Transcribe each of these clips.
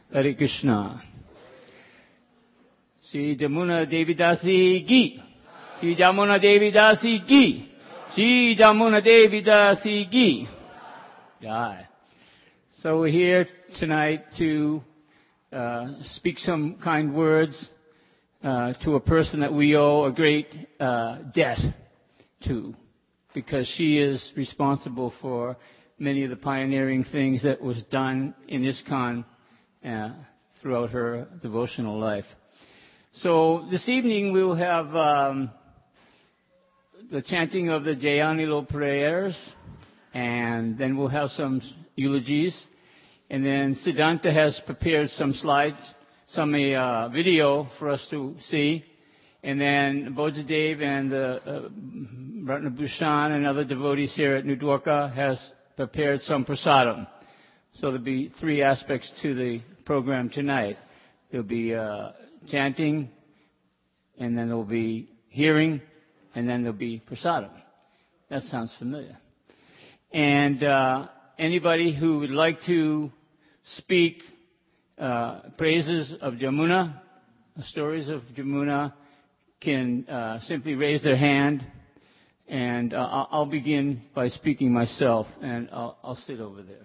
Hare Krishna. Sri Jamuna Devi Dasi ki. Sri Jamuna Devi Dasi ki. Sri Jamuna Devi Dasi ki. Jai. So we're here tonight to speak some kind words to a person that we owe a great debt to, because she is responsible for many of the pioneering things that was done in ISKCON throughout her devotional life. So this evening we'll have the chanting of the Jayanilo prayers, and then we'll have some eulogies, and then Siddhanta has prepared some slides, some video for us to see, and then Bodhidev and Ratnabhushan and other devotees here at New Dwarka has prepared some prasadam. So there'll be three aspects to the program tonight. There'll be chanting, and then there'll be hearing, and then there'll be prasadam. That sounds familiar. And anybody who would like to speak praises of Jamuna, stories of Jamuna, can simply raise their hand, and I'll begin by speaking myself, and I'll sit over there.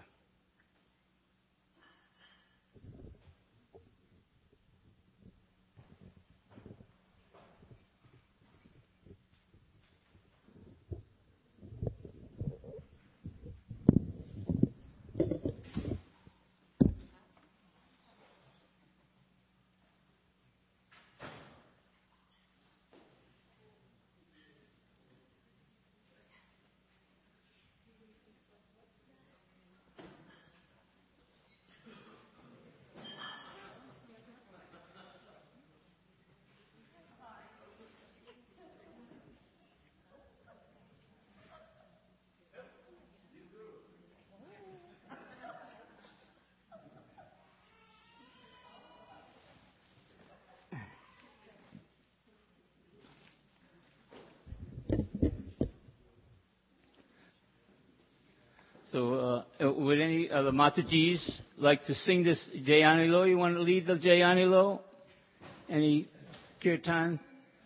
So, would any of the Matajis like to sing this Jayanilo? You want to lead the Jayanilo? Any kirtan?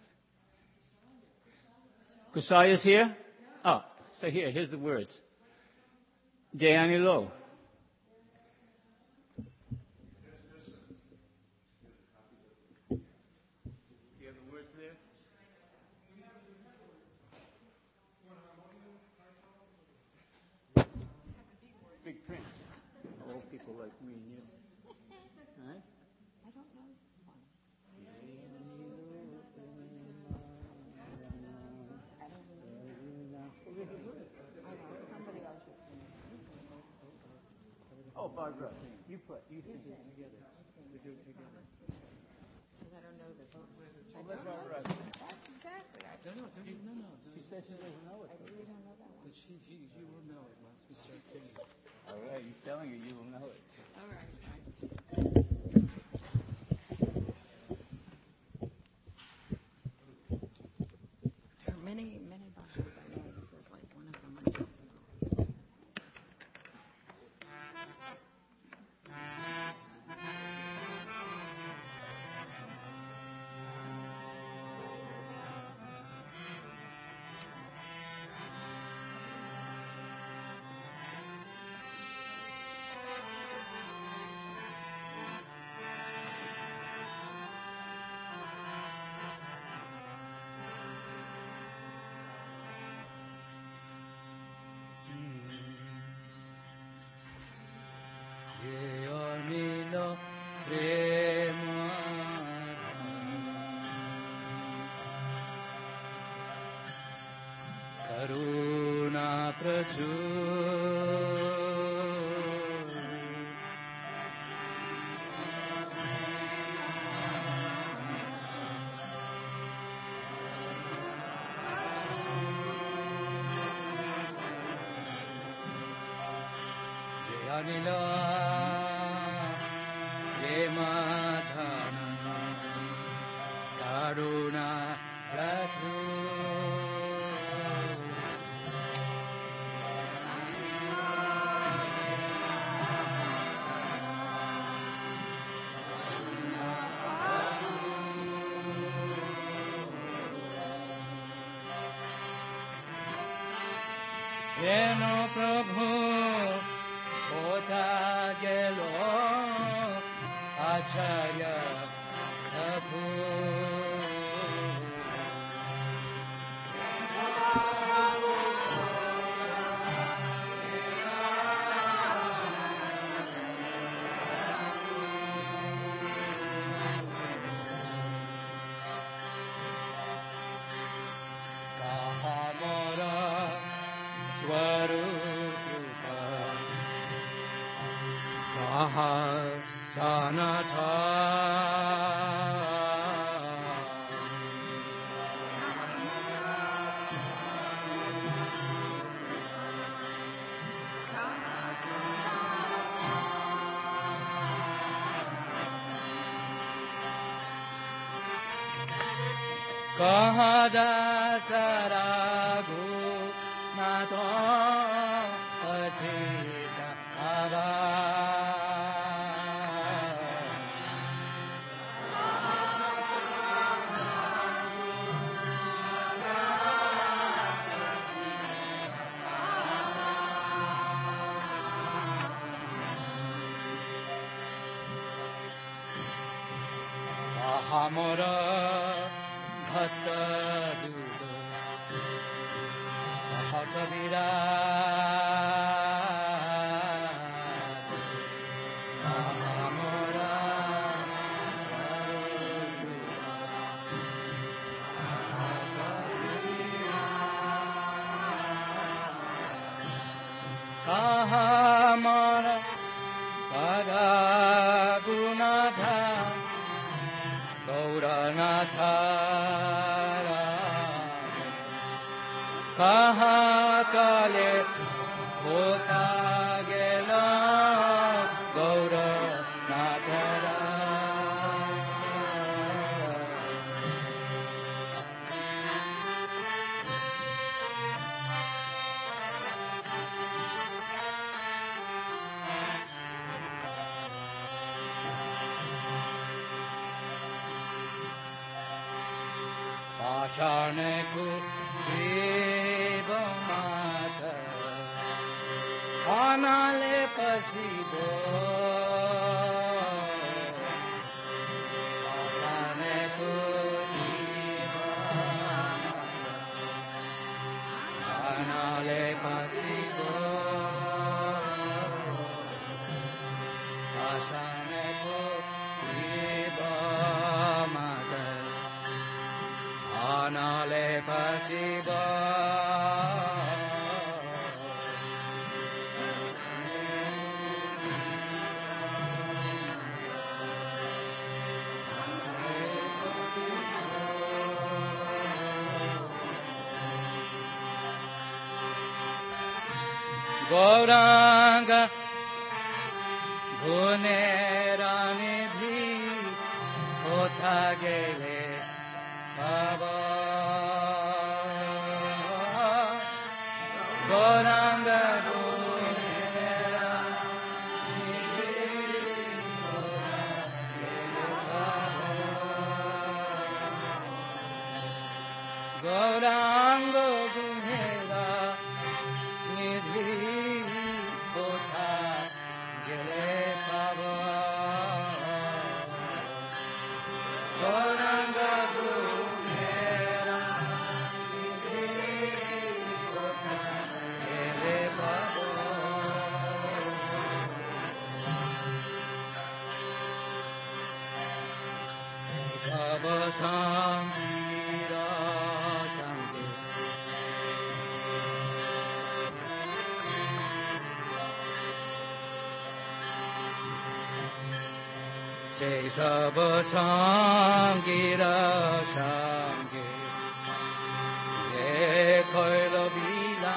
Kusaya's here? Oh, so here's the words. Jayanilo. You have the words there? Big print. Old people like me and you. All right? I don't know this one. I don't know. Somebody else should sing it. Oh, Barbara, you sing it together. We do it together. Because I don't know this one. Let Barbara. That's exactly. No. She says she doesn't know it. I really don't know that one. But she will know it once we start singing. All right, he's telling you will know it. All right. There are many bhajans I know. This is like one of them. I don't know. Janila, Yema. YONO प्रभु होता गेलो आचार्य प्रभु Sanata Kahada Saragu Nato Atita Ava Ahamora Bhatta Dudo Ahakavira Ahamora Ahamora Paragunatha Gauranatha Kaha kale hota gela Gauranatha Pashaneku Devamata Anale Pasibo Pashaneku Devamata Anale Pasibo Pashaneku Devamata Anale Pasiba Gauranga Guneranidhi Hota Gele Baba Gauranga Gauranga Gunhera Nidhi Hota Gele Baba Gauranga Gunhera Nidhi Hota Gele Baba Baba Samira Shanti Say Saba Sangira Shanti Jai Koila Bila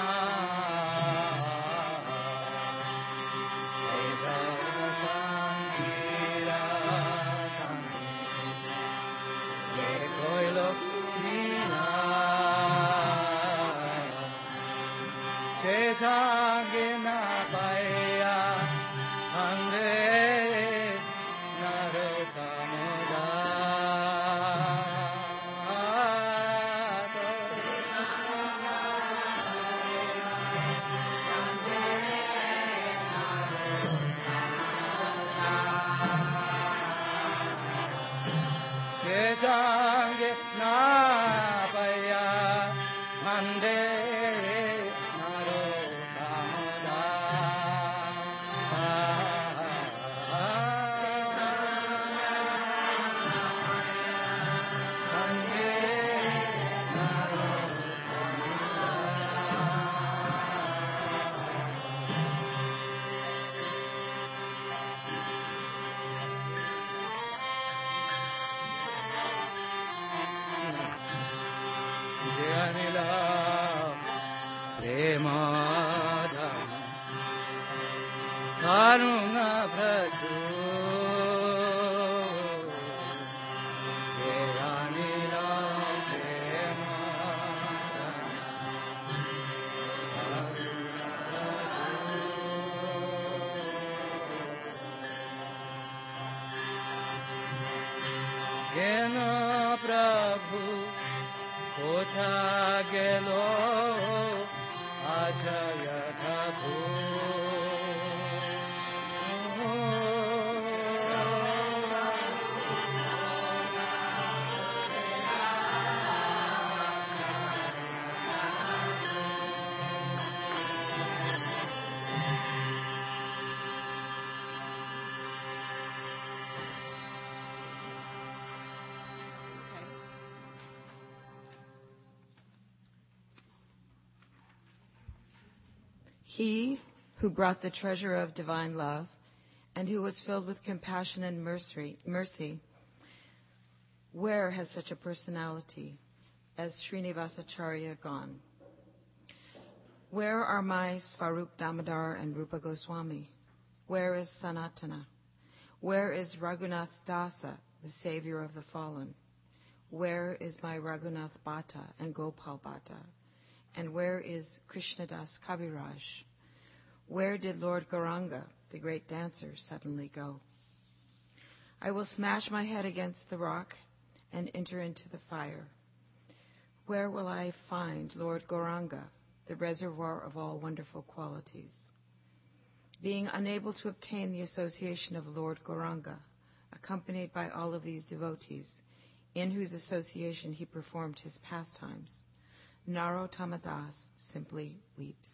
Say Saba Sangira Shanti Jai Koila Bila Sesagina Paya Hande Narotamoda কেন প্রভু কোথা গেল আজয় ঠাকুর He who brought the treasure of divine love and who was filled with compassion and mercy, where has such a personality as Srinivasacharya gone? Where are my Svarup Damodar and Rupa Goswami? Where is Sanatana? Where is Raghunath Dasa, the savior of the fallen? Where is my Raghunath Bhatta and Gopal Bhatta? And where is Krishnadas Kaviraj? Where did Lord Gauranga, the great dancer, suddenly go? I will smash my head against the rock and enter into the fire. Where will I find Lord Gauranga, the reservoir of all wonderful qualities? Being unable to obtain the association of Lord Gauranga, accompanied by all of these devotees, in whose association he performed his pastimes, Narottama Das simply weeps.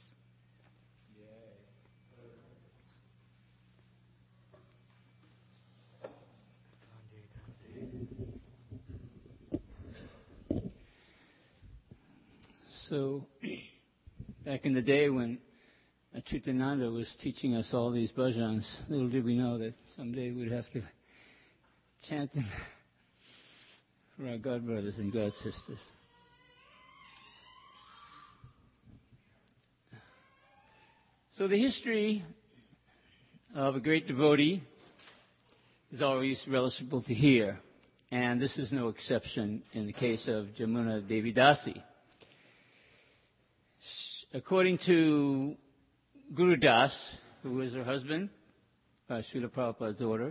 So, back in the day when Achyutananda was teaching us all these bhajans, little did we know that someday we'd have to chant them for our God brothers and God sisters. So the history of a great devotee is always relishable to hear, and this is no exception in the case of Jamuna Devi Dasi. According to Guru Das, who was her husband, Srila Prabhupada's daughter,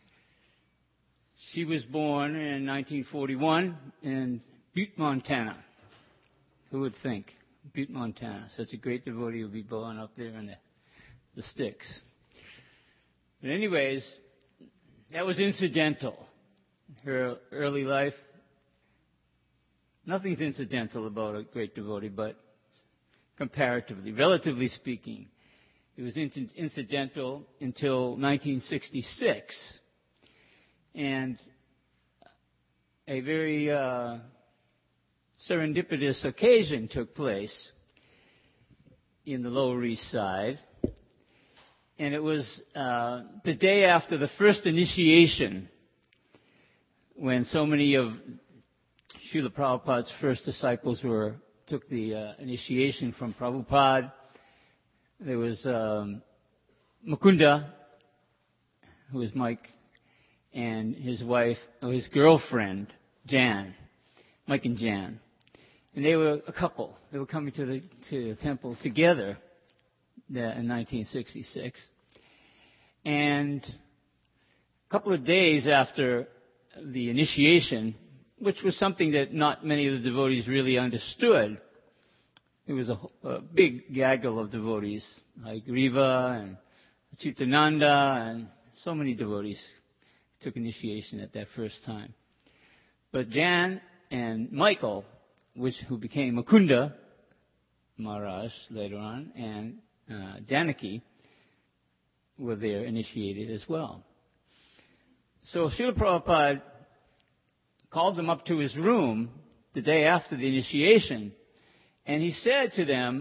she was born in 1941 in Butte, Montana. Who would think? Butte, Montana. Such a great devotee would be born up there in the sticks. But anyways, that was incidental. Her early life, nothing's incidental about a great devotee, but comparatively, relatively speaking, it was incidental until 1966. And a very serendipitous occasion took place in the Lower East Side. And it was the day after the first initiation, when so many of Srila Prabhupada's first disciples took the initiation from Prabhupada. There was Mukunda, who was Mike, and his wife, or his girlfriend, Jan, Mike and Jan. And they were a couple. They were coming to the temple together in 1966. And a couple of days after the initiation, which was something that not many of the devotees really understood, there was a big gaggle of devotees, like Riva and Achyutananda, and so many devotees took initiation at that first time. But Jan and Michael, who became Mukunda Maharaj later on, and Janaki, were there initiated as well. So Srila Prabhupada called them up to his room the day after the initiation, and he said to them,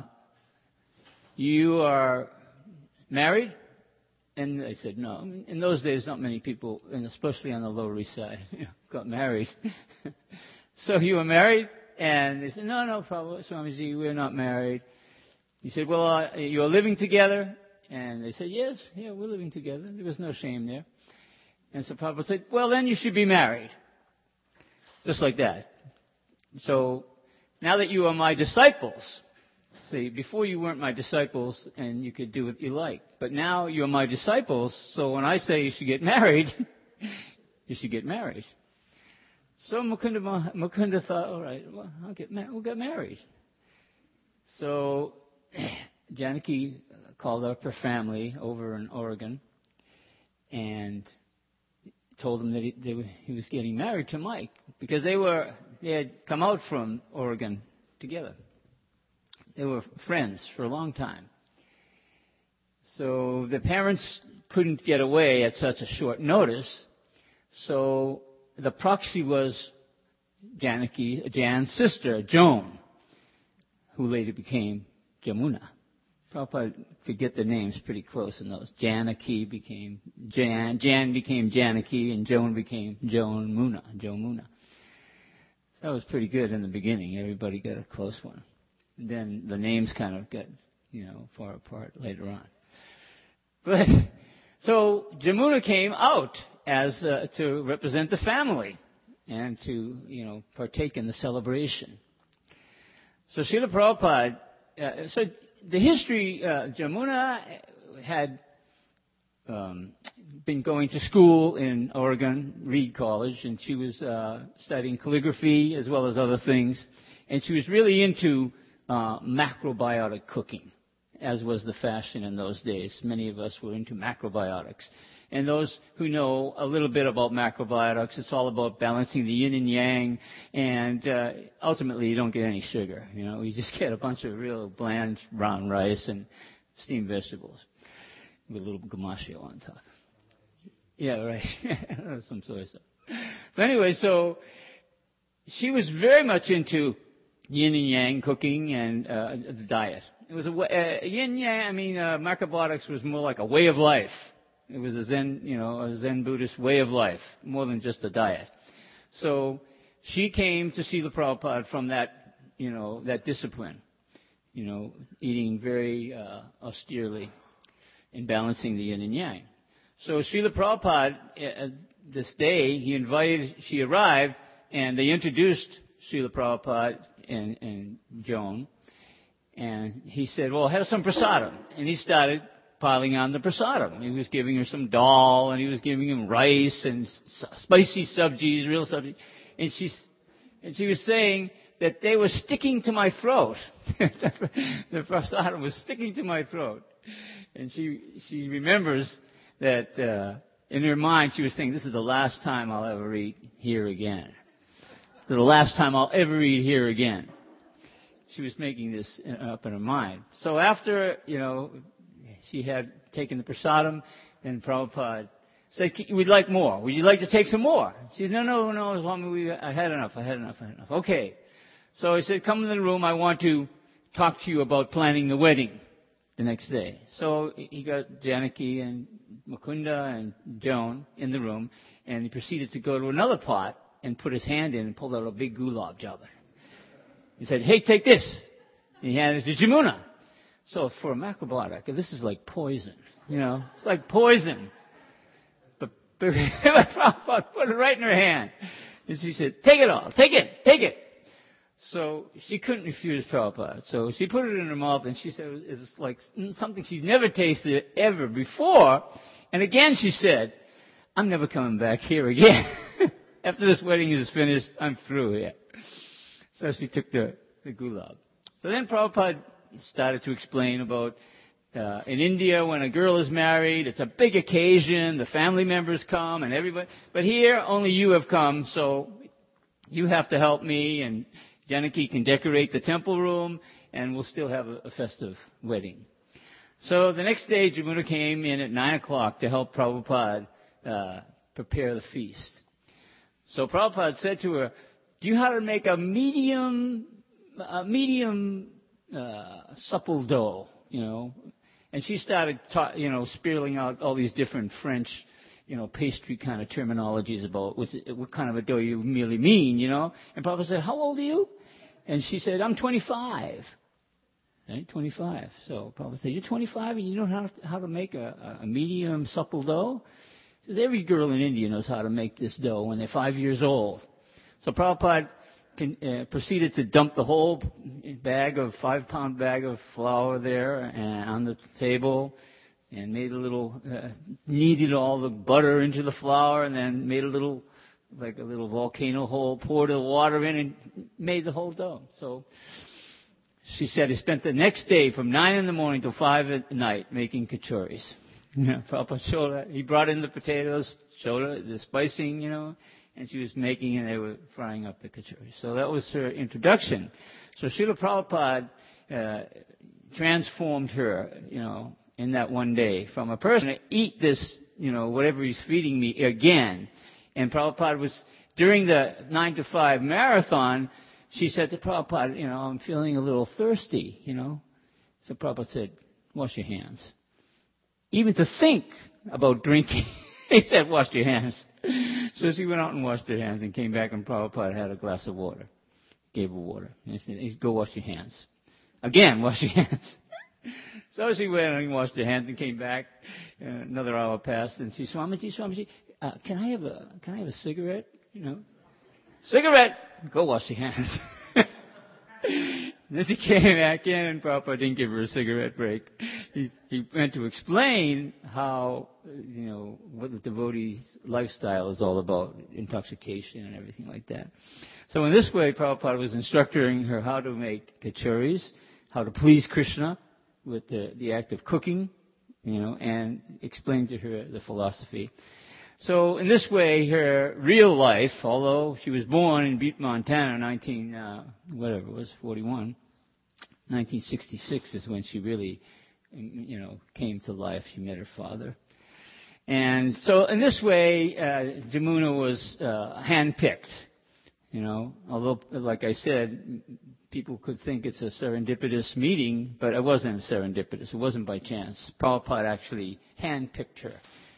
you are married? And they said, no. In those days, not many people, and especially on the Lower East Side, got married. So you were married? And they said, no, Prabhupada, Swamiji, we're not married. He said, well, you are living together? And they said, yes, we're living together. There was no shame there. And so Prabhupada said, well, then you should be married. Just like that. So, now that you are my disciples, see, before you weren't my disciples and you could do what you like. But now you're my disciples, so when I say you should get married, you should get married. So Mukunda thought, all right, well, we'll get married. So Janaki called up her family over in Oregon and told them that he was getting married to Mike because they had come out from Oregon together. They were friends for a long time. So the parents couldn't get away at such a short notice. So the proxy was Jan's sister, Joan, who later became Jamuna. Prabhupada could get the names pretty close in those. Janaki became Jan became Janaki, and Joan became Joan Muna. That was pretty good in the beginning. Everybody got a close one. And then the names kind of got, far apart later on. But so Jamuna came out as to represent the family and to partake in the celebration. So Srila Prabhupada, so the history, Jamuna had been going to school in Oregon, Reed College, and she was studying calligraphy as well as other things, and she was really into macrobiotic cooking, as was the fashion in those days. Many of us were into macrobiotics. And those who know a little bit about macrobiotics, it's all about balancing the yin and yang, and ultimately you don't get any sugar. You just get a bunch of real bland brown rice and steamed vegetables with a little gamasio on top. Yeah, right. Some soy sauce. So anyway, so she was very much into yin and yang cooking and the diet. It was yin yang. Macrobiotics was more like a way of life. It was a Zen Buddhist way of life, more than just a diet. So she came to Srila Prabhupada from that, that discipline, eating very austerely and balancing the yin and yang. So Srila Prabhupada, this day, she arrived, and they introduced Srila Prabhupada and Joan, and he said, well, have some prasadam. And he started piling on the prasadam. He was giving her some dal, and he was giving him rice and spicy subjis, real subjis. And she was saying that they were sticking to my throat. The prasadam was sticking to my throat. And she remembers that in her mind she was saying, this is the last time I'll ever eat here again. The last time I'll ever eat here again. She was making this up in her mind. So after, she had taken the prasadam, and Prabhupada said, we'd like more. Would you like to take some more? She said, no, Swami, I had enough. Okay. So he said, come in the room. I want to talk to you about planning the wedding the next day. So he got Janaki and Mukunda and Joan in the room, and he proceeded to go to another pot and put his hand in and pulled out a big gulab jamun. He said, hey, take this. And he handed it to Jamuna. So for a macrobiotic, this is like poison. It's like poison. But Prabhupada put it right in her hand. And she said, take it all. Take it. So she couldn't refuse Prabhupada. So she put it in her mouth, and she said it's like something she's never tasted ever before. And again she said, I'm never coming back here again. After this wedding is finished, I'm through here. So she took the gulab. So then Prabhupada started to explain about in India, when a girl is married, it's a big occasion. The family members come and everybody. But here, only you have come, so you have to help me. And Janaki can decorate the temple room, and we'll still have a festive wedding. So the next day, Jamuna came in at 9 o'clock to help Prabhupada prepare the feast. So Prabhupada said to her, do you know how to make a medium supple dough, And she started, spilling out all these different French, pastry kind of terminologies about what kind of a dough you really mean, And Prabhupada said, how old are you? And she said, I'm 25. Right, 25. So Prabhupada said, you're 25 and you don't know how to make a medium supple dough? He says, every girl in India knows how to make this dough when they're 5 years old. So Prabhupada proceeded to dump the whole 5-pound bag of flour there on the table, and made a little, kneaded all the butter into the flour, and then made a little like a little volcano hole, poured the water in and made the whole dough. So she said he spent the next day from 9 in the morning till 5 at night making kachoris. Prabhupada showed her, he brought in the potatoes, showed her the spicing, and she was making and they were frying up the kachoris. So that was her introduction. So Srila Prabhupada transformed her, in that one day from a person to eat this, whatever he's feeding me again. And Prabhupada was, during the 9 to 5 marathon, she said to Prabhupada, I'm feeling a little thirsty, So Prabhupada said, wash your hands. Even to think about drinking, he said, wash your hands. So she went out and washed her hands and came back and Prabhupada had a glass of water. Gave her water. And he said, go wash your hands. Again, wash your hands. So she went and washed her hands and came back. Another hour passed and she said, Swamiji, can I have a cigarette? Cigarette! Go wash your hands. Then she came back in and Prabhupada didn't give her a cigarette break. He went to explain how, what the devotee's lifestyle is all about, intoxication and everything like that. So in this way, Prabhupada was instructing her how to make kachoris, how to please Krishna with the act of cooking, and explained to her the philosophy. So in this way, her real life, although she was born in Butte, Montana, 1941, 1966 is when she really, came to life. She met her father. And so in this way, Jamuna was handpicked, although, like I said, people could think it's a serendipitous meeting, but it wasn't serendipitous. It wasn't by chance. Prabhupada actually handpicked her,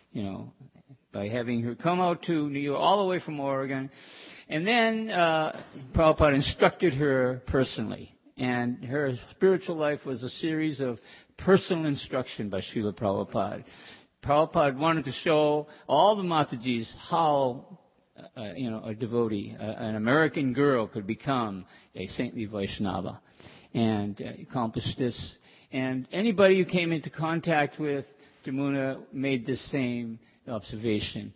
by having her come out to New York, all the way from Oregon. And then Prabhupada instructed her personally. And her spiritual life was a series of personal instruction by Srila Prabhupada. Prabhupada wanted to show all the Matajis how, a devotee, an American girl could become a saintly Vaishnava and accomplish this. And anybody who came into contact with Jamuna made the same observation.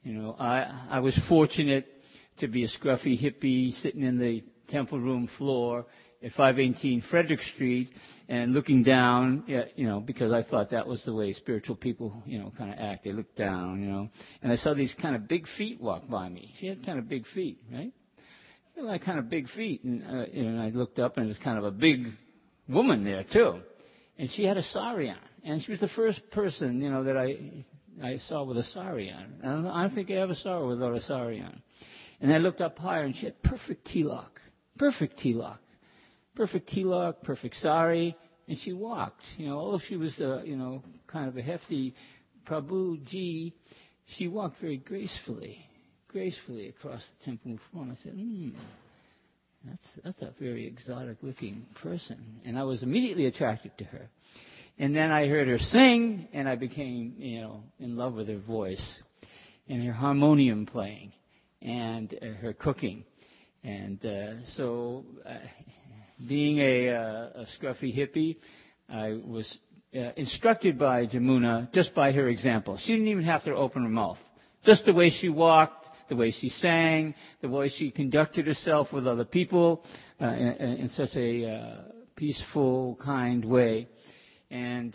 I was fortunate to be a scruffy hippie sitting in the temple room floor at 518 Frederick Street and looking down, because I thought that was the way spiritual people, kind of act. They look down, and I saw these kind of big feet walk by me. She had kind of big feet, right? Like kind of big feet. And I looked up and there was kind of a big woman there too. And she had a sari on. And she was the first person, that I saw with a sari on. I don't think I ever saw her without a sari on. And I looked up higher and she had perfect tilak. Perfect tilak. Perfect tilak, perfect sari. And she walked. Although she was, kind of a hefty Prabhuji, she walked very gracefully across the temple floor. And I said, that's a very exotic looking person. And I was immediately attracted to her. And then I heard her sing, and I became, in love with her voice, and her harmonium playing, and her cooking. And so, being a scruffy hippie, I was instructed by Jamuna just by her example. She didn't even have to open her mouth. Just the way she walked, the way she sang, the way she conducted herself with other people in such a peaceful, kind way. And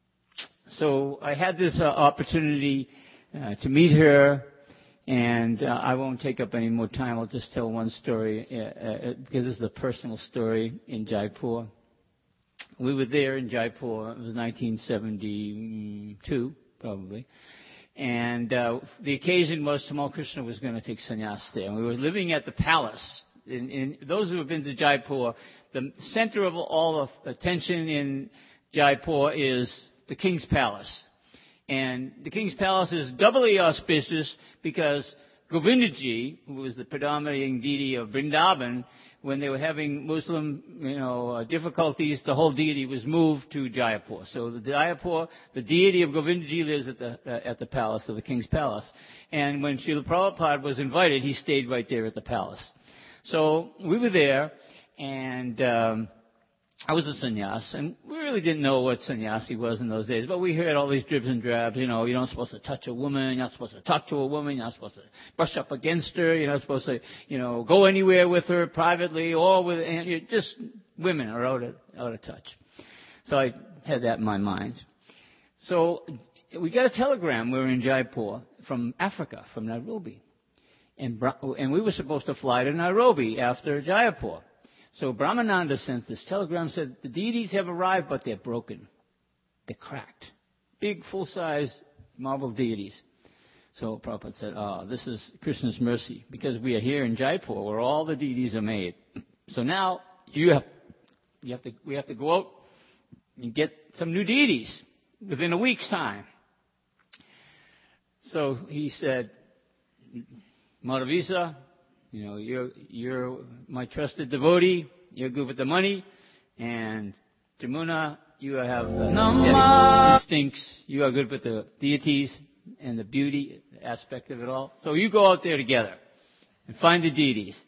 so I had this opportunity to meet her, and I won't take up any more time. I'll just tell one story because this is a personal story in Jaipur. We were there in Jaipur. It was 1972, probably. And the occasion was Tamal Krishna was going to take sannyas there. And we were living at the palace. In those who have been to Jaipur, the center of all of attention in Jaipur is the King's Palace. And the King's Palace is doubly auspicious because Govindaji, who was the predominating deity of Vrindavan, when they were having Muslim, difficulties, the whole deity was moved to Jaipur. So the deity of Govindaji lives at the palace, of the King's Palace. And when Srila Prabhupada was invited, he stayed right there at the palace. So we were there, and I was a sannyas, and we really didn't know what sannyasi was in those days, but we heard all these dribs and drabs, you're not supposed to touch a woman, you're not supposed to talk to a woman, you're not supposed to brush up against her, you're not supposed to, go anywhere with her privately, or with, and just women are out of touch. So I had that in my mind. So we got a telegram, we were in Jaipur, from Africa, from Nairobi. And we were supposed to fly to Nairobi after Jaipur. So Brahmananda sent this telegram, said, the deities have arrived, but they're broken. They're cracked. Big, full-size marble deities. So Prabhupada said, this is Krishna's mercy, because we are here in Jaipur, where all the deities are made. So now we have to go out and get some new deities within a week's time. So he said, Madhavisa, you're my trusted devotee. You're good with the money. And Jamuna, you have aesthetic instincts. You are good with the deities and the beauty aspect of it all. So you go out there together and find the deities.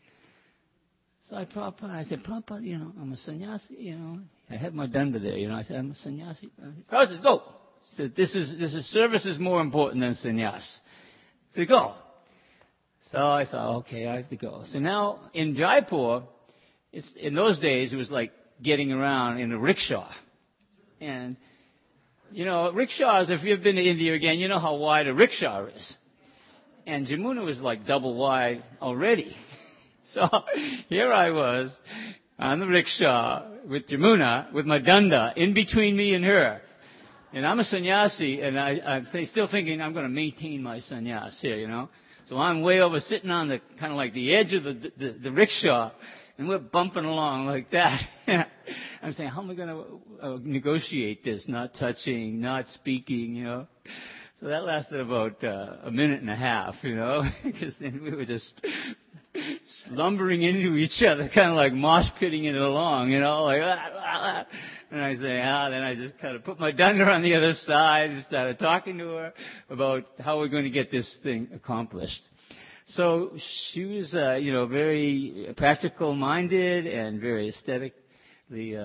So I said, Prabhupada, I'm a sannyasi, I had my danda there, I said, I'm a sannyasi. Prabhupada said, go. He said, this is service is more important than sannyas. I said, go. So I thought, okay, I have to go. So now in Jaipur, in those days it was like getting around in a rickshaw. And, rickshaws, if you've been to India again, you know how wide a rickshaw is. And Jamuna was like double wide already. So here I was on the rickshaw with Jamuna, with my danda in between me and her. And I'm a sannyasi, and I'm still thinking I'm going to maintain my sannyas here, So I'm way over sitting on the kind of like the edge of the rickshaw, and we're bumping along like that. I'm saying, how am I going to negotiate this? Not touching, not speaking, So that lasted about a minute and a half, because then we were just slumbering into each other, kind of like mosh pitting it along, like, and I say, then I just kind of put my danda on the other side and started talking to her about how we're going to get this thing accomplished. So she was, very practical-minded and very aesthetically,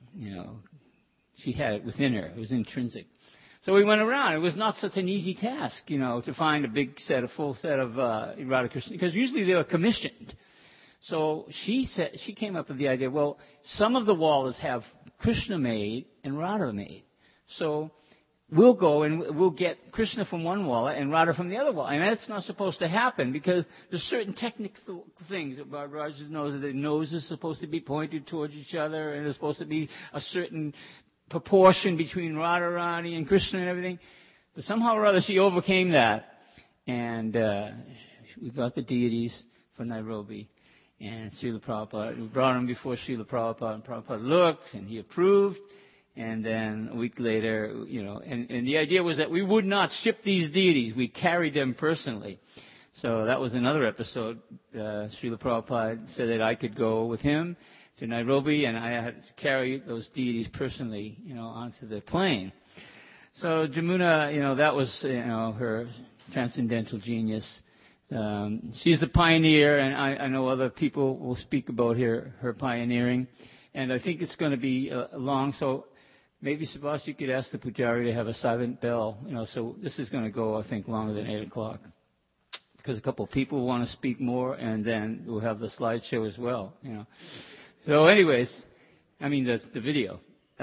she had it within her. It was intrinsic. So we went around. It was not such an easy task, to find a full set of Radha Krishna, because usually they were commissioned. So she came up with the idea, well, some of the wallas have Krishna made and Radha made. So we'll go and we'll get Krishna from one walla and Radha from the other walla. And that's not supposed to happen, because there's certain technical things about Radha's nose. That the nose is supposed to be pointed towards each other, and there's supposed to be a certain proportion between Radharani and Krishna and everything. But somehow or other she overcame that. And we got the deities for Nairobi. And Srila Prabhupada, we brought him before Srila Prabhupada, and Prabhupada looked, and he approved. And then a week later, and the idea was that we would not ship these deities. We carried them personally. So that was another episode. Srila Prabhupada said that I could go with him to Nairobi, and I had to carry those deities personally, onto the plane. So Jamuna, that was, her transcendental genius. She's the pioneer, and I know other people will speak about her pioneering. And I think it's going to be long, so maybe, Subhas, you could ask the Pujari to have a silent bell, so this is going to go, I think, longer than 8 o'clock. Because a couple of people want to speak more, and then we'll have the slideshow as well, So anyways, the video.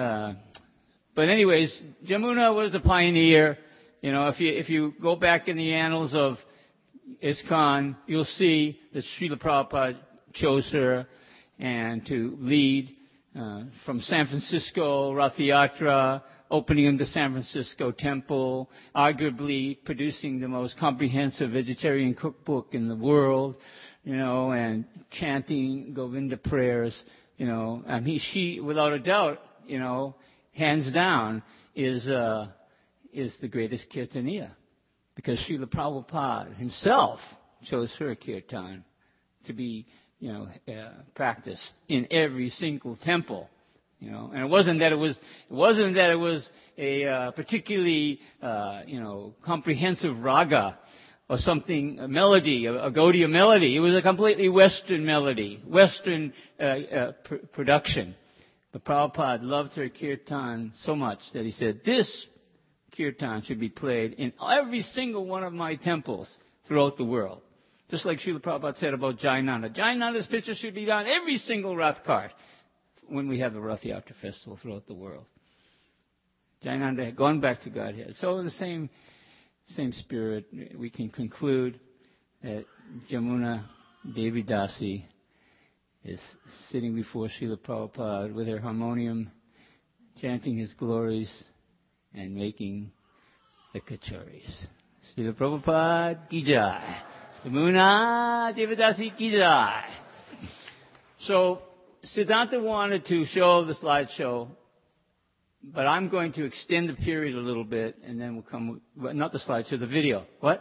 But anyways, Jamuna was a pioneer. If you go back in the annals of ISKCON, you'll see that Srila Prabhupada chose her and to lead from San Francisco, Rath Yatra, opening of the San Francisco temple, arguably producing the most comprehensive vegetarian cookbook in the world, and chanting Govinda prayers, she, without a doubt, hands down, is the greatest kirtaniya. Because Srila Prabhupada himself chose her kirtan to be, practiced in every single temple, and it wasn't that it was a particularly, comprehensive raga or something, a melody, a Gaudiya melody. It was a completely Western melody, Western production. But Prabhupada loved her kirtan so much that he said, this kirtan should be played in every single one of my temples throughout the world. Just like Srila Prabhupada said about Jayananda. Jayananda's picture should be on every single Rath cart when we have the Rath Yatra festival throughout the world. Jayananda had gone back to Godhead. So the same spirit, we can conclude that Jamuna Devi Dasi is sitting before Srila Prabhupada with her harmonium, chanting his glories and making the kachoris. Srila Prabhupada ki jai. Jamuna Devi Dasi ki jai. So Siddhanta wanted to show the slideshow, but I'm going to extend the period a little bit, and then we'll come, not the slideshow, the video. What?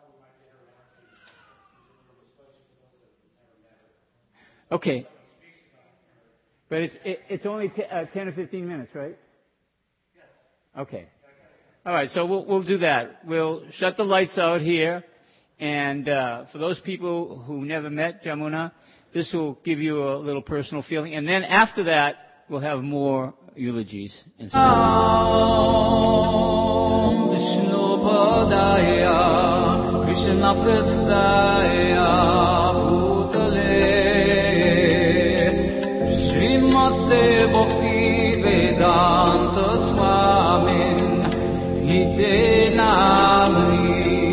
Okay. But it's only 10 or 15 minutes, right? Okay. All right, so we'll do that. We'll shut the lights out here, and for those people who never met Jamuna, this will give you a little personal feeling. And then after that, we'll have more eulogies and speeches. Vishnu Padaya Krishna Prastaya Bhutale Srimate Bhakti Vedanta Swamin Hite Namri.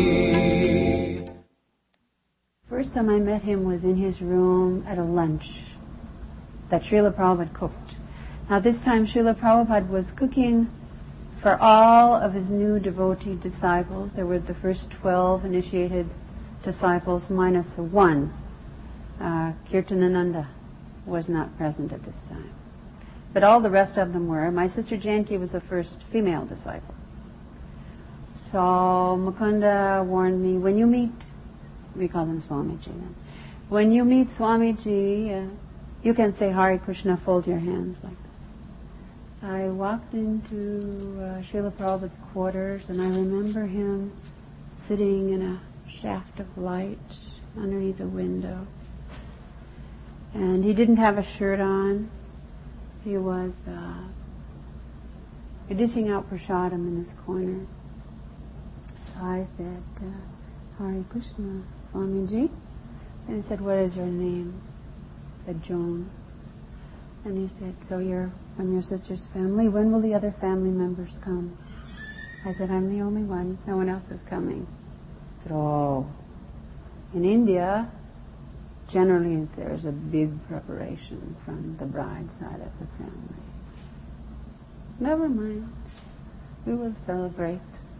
First time I met him was in his room at a lunch that Srila Prabhupada cooked. Now this time Srila Prabhupada was cooking for all of his new devotee disciples. There were the first 12 initiated disciples minus the one. Kirtanananda was not present at this time. But all the rest of them were. My sister Janki was the first female disciple. So Mukunda warned me, when you meet, we call him Swamiji then, when you meet Swamiji, you can say Hare Krishna, fold your hands like that. I walked into Srila Prabhupada's quarters, and I remember him sitting in a shaft of light underneath a window. And he didn't have a shirt on. He was dishing out prasadam in this corner. So I said, Hare Krishna, Swamiji. And he said, what is your name? I said, Joan. And he said, so you're from your sister's family. When will the other family members come? I said, I'm the only one. No one else is coming. He said, oh. In India, generally there's a big preparation from the bride's side of the family. Never mind. We will celebrate.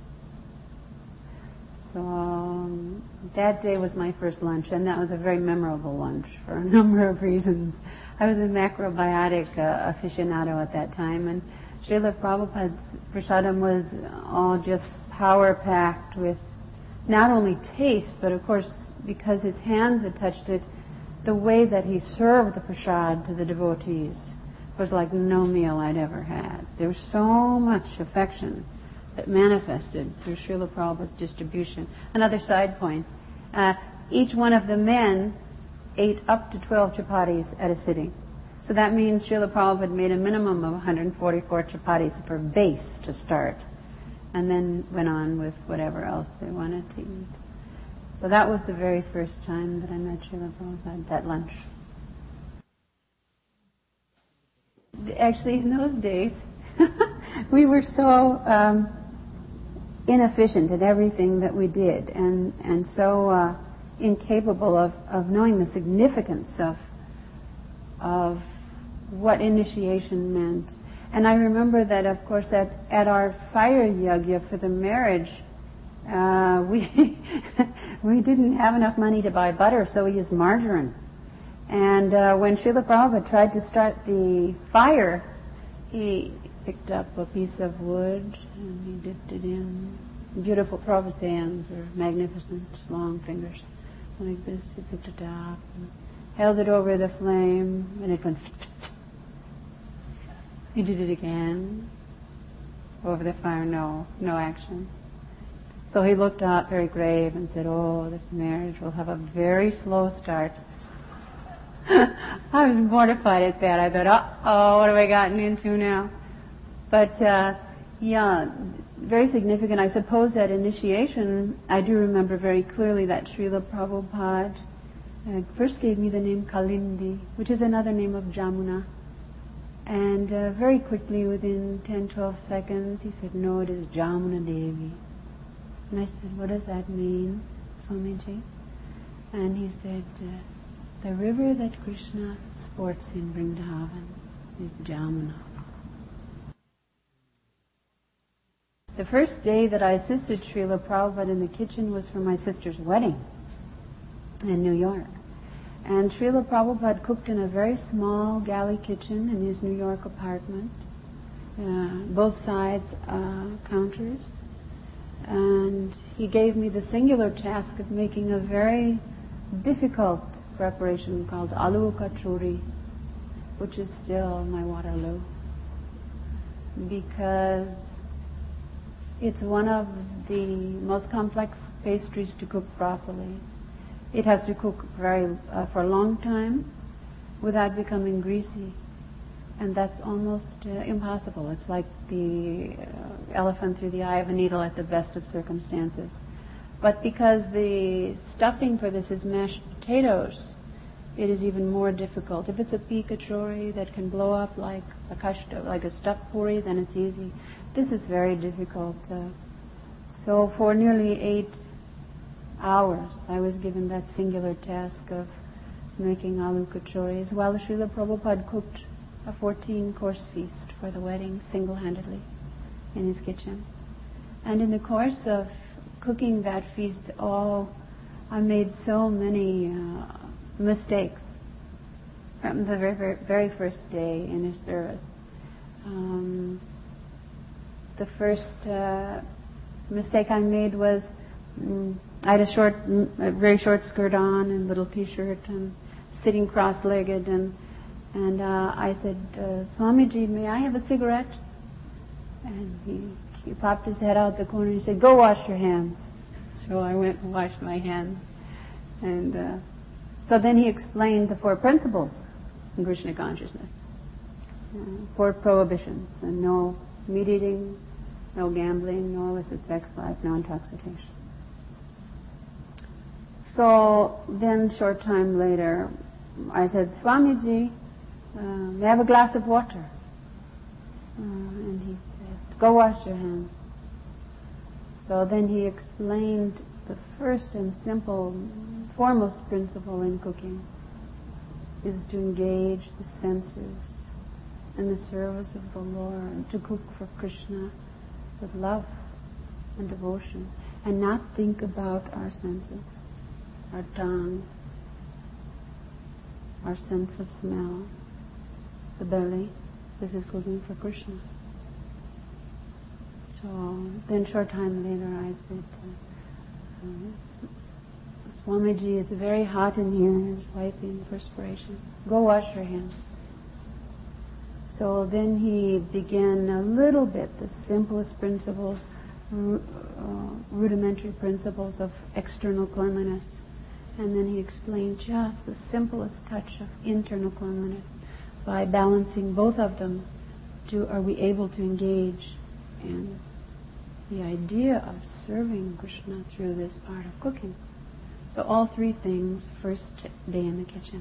So that day was my first lunch, and that was a very memorable lunch for a number of reasons. I was a macrobiotic aficionado at that time, and Srila Prabhupada's prasadam was all just power-packed with not only taste, but of course, because his hands had touched it, the way that he served the prasad to the devotees was like no meal I'd ever had. There was so much affection that manifested through Srila Prabhupada's distribution. Another side point, each one of the men ate up to 12 chapatis at a sitting. So that means Srila Prabhupada made a minimum of 144 chapatis per base to start, and then went on with whatever else they wanted to eat. So that was the very first time that I met Srila Prabhupada, that lunch. Actually, in those days, we were so inefficient at everything that we did, and so incapable of knowing the significance of what initiation meant. And I remember that, of course, at our fire yagya for the marriage, we didn't have enough money to buy butter, so we used margarine. And when Srila Prabhupada tried to start the fire, he picked up a piece of wood and he dipped it in. Beautiful. Prabhupada's hands were magnificent, long fingers. Like this, he picked it up and held it over the flame, and it went. He did it again. Over the fire, no action. So he looked out very grave and said, oh, this marriage will have a very slow start. I was mortified at that. I thought, uh-oh, what have I gotten into now? But, yeah, very significant. I suppose at initiation, I do remember very clearly that Srila Prabhupada first gave me the name Kalindi, which is another name of Jamuna. And very quickly, within 10, 12 seconds, he said, no, it is Jamuna Devi. And I said, what does that mean, Swamiji? And he said, the river that Krishna sports in Vrindavan is Jamuna. The first day that I assisted Srila Prabhupada in the kitchen was for my sister's wedding in New York. And Srila Prabhupada cooked in a very small galley kitchen in his New York apartment, both sides counters. And he gave me the singular task of making a very difficult preparation called aloo kachori, which is still my Waterloo, because it's one of the most complex pastries to cook properly. It has to cook for a long time without becoming greasy, and that's almost impossible. It's like the elephant through the eye of a needle at the best of circumstances. But because the stuffing for this is mashed potatoes, it is even more difficult. If it's a pea kachori that can blow up like a stuffed puri, then it's easy. This is very difficult. So for nearly 8 hours, I was given that singular task of making aloo kachoris, while Srila Prabhupada cooked a 14-course feast for the wedding single-handedly in his kitchen. And in the course of cooking that feast, I made so many mistakes from the very, very first day in his service. The first mistake I made was I had a very short skirt on and little t-shirt and sitting cross-legged, and I said, Swamiji, may I have a cigarette? And he popped his head out the corner and he said, go wash your hands. So I went and washed my hands. And so then he explained the 4 principles in Krishna consciousness. 4 prohibitions, and no meat eating, no gambling, no illicit sex life, no intoxication. So then, short time later, I said, Swamiji, may I have a glass of water? And he said, go wash your hands. So then he explained the first and simple, foremost principle in cooking is to engage the senses in the service of the Lord, to cook for Krishna with love and devotion, and not think about our senses, our tongue, our sense of smell, the belly. This is cooking for Krishna. So then short time later I said, Swamiji, it's very hot in here, it's wiping perspiration. Go wash your hands. So then he began a little bit the simplest principles, rudimentary principles of external cleanliness. And then he explained just the simplest touch of internal cleanliness. By balancing both of them, are we able to engage in the idea of serving Krishna through this art of cooking. So all 3 things, first day in the kitchen.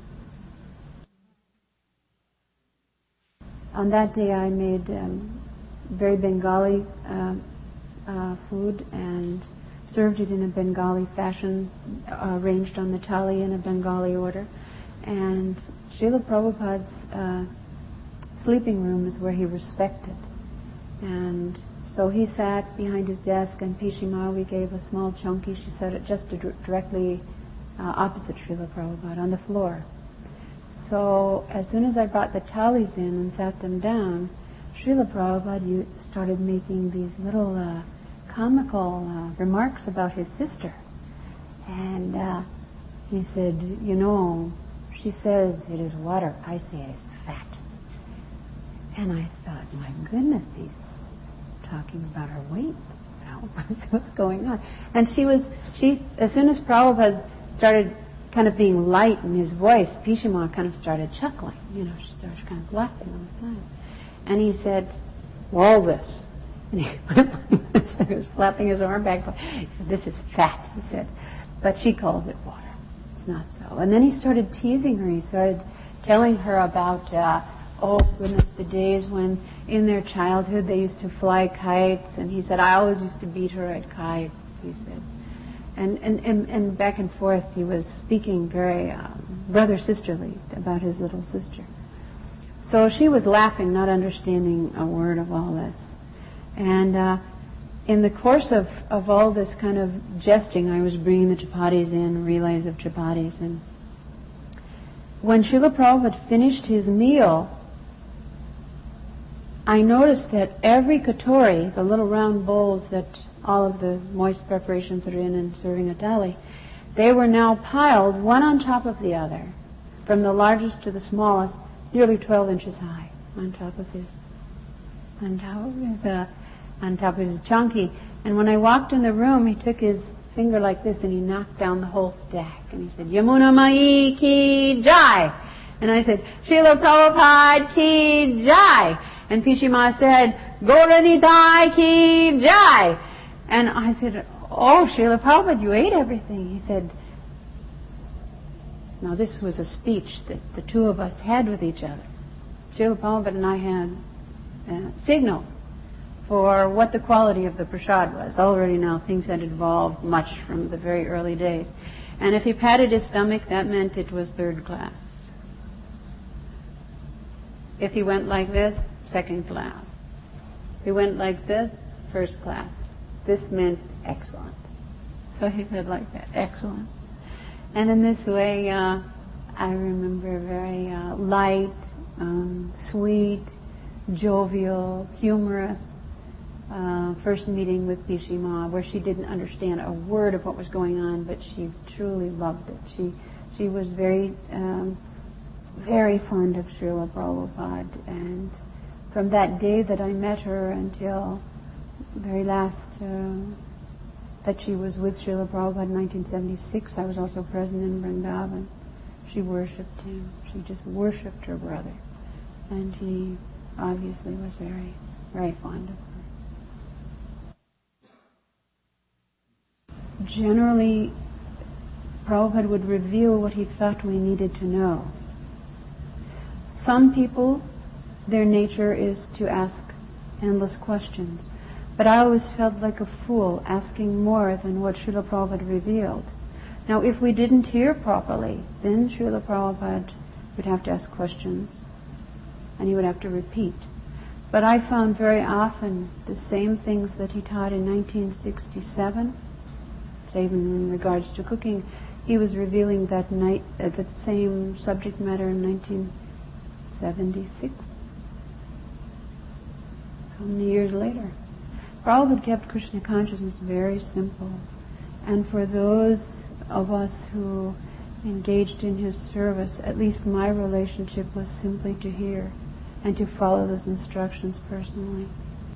On that day I made very Bengali food and served it in a Bengali fashion, arranged on the thali in a Bengali order. And Srila Prabhupada's sleeping room is where he respected. And so he sat behind his desk, and Pishimawi gave a small chunky. She set it just directly opposite Srila Prabhupada on the floor. So as soon as I brought the thalis in and sat them down, Srila Prabhupada started making these little comical remarks about his sister. And he said, she says it is water, I say it is fat. And I thought, my goodness, he's talking about her weight. What's going on? And she, as soon as Prabhupada started kind of being light in his voice, Pishima kind of started chuckling. She started kind of laughing on the side. And he said, "All this." And he was flapping his arm back. He said, "This is fat," he said. "But she calls it water. It's not so." And then he started teasing her. He started telling her about, the days when in their childhood they used to fly kites. And he said, "I always used to beat her at kites," he said. And back and forth he was speaking very brother-sisterly about his little sister. So she was laughing, not understanding a word of all this. And in the course of all this kind of jesting, I was bringing the chapatis in, relays of chapatis. And when Srila Prabhupada finished his meal, I noticed that every katori, the little round bowls that all of the moist preparations are in and serving a thali, they were now piled one on top of the other, from the largest to the smallest, nearly 12 inches high, on top of his chunky. And when I walked in the room, he took his finger like this and he knocked down the whole stack. And he said, "Yamuna Mai ki jai." And I said, "Srila Prabhupada ki jai." And Pishima said, "Gauranitai ki jai." And I said, "Oh, Srila Prabhupada, you ate everything." He said, now this was a speech that the two of us had with each other. Srila Prabhupada and I had signals for what the quality of the prasad was. Already now things had evolved much from the very early days. And if he patted his stomach, that meant it was third class. If he went like this, second class. If he went like this, first class. This meant excellent. So he said like that, excellent. And in this way, I remember very light, sweet, jovial, humorous first meeting with Pishima, where she didn't understand a word of what was going on, but she truly loved it. She was very, very fond of Srila Prabhupada, and from that day that I met her until the very last that she was with Srila Prabhupada in 1976, I was also present in Vrindavan. She worshipped him. She just worshipped her brother, and he obviously was very, very fond of her. Generally, Prabhupada would reveal what he thought we needed to know. Some people, their nature is to ask endless questions. But I always felt like a fool asking more than what Srila Prabhupada revealed. Now, if we didn't hear properly, then Srila Prabhupada would have to ask questions, and he would have to repeat. But I found very often the same things that he taught in 1967, say even in regards to cooking, he was revealing that night the same subject matter in 1976, so many years later. Prabhupada kept Krishna consciousness very simple. And for those of us who engaged in his service, at least my relationship was simply to hear and to follow those instructions personally.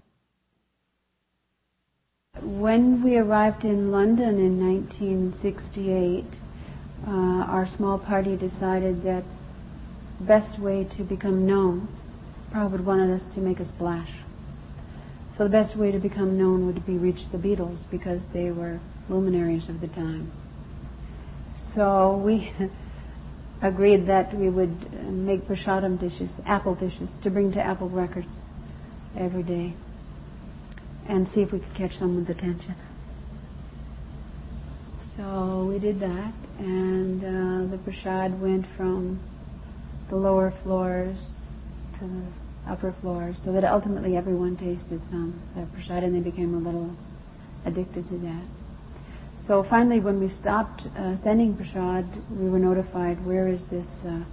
When we arrived in London in 1968, our small party decided that the best way to become known, Prabhupada wanted us to make a splash. So the best way to become known would be reach the Beatles, because they were luminaries of the time. So we agreed that we would make prasadam dishes, apple dishes, to bring to Apple Records every day and see if we could catch someone's attention. So we did that, and the prasad went from the lower floors to the upper floors, so that ultimately everyone tasted some prasad, and they became a little addicted to that. So finally, when we stopped sending prasad, we were notified, where is this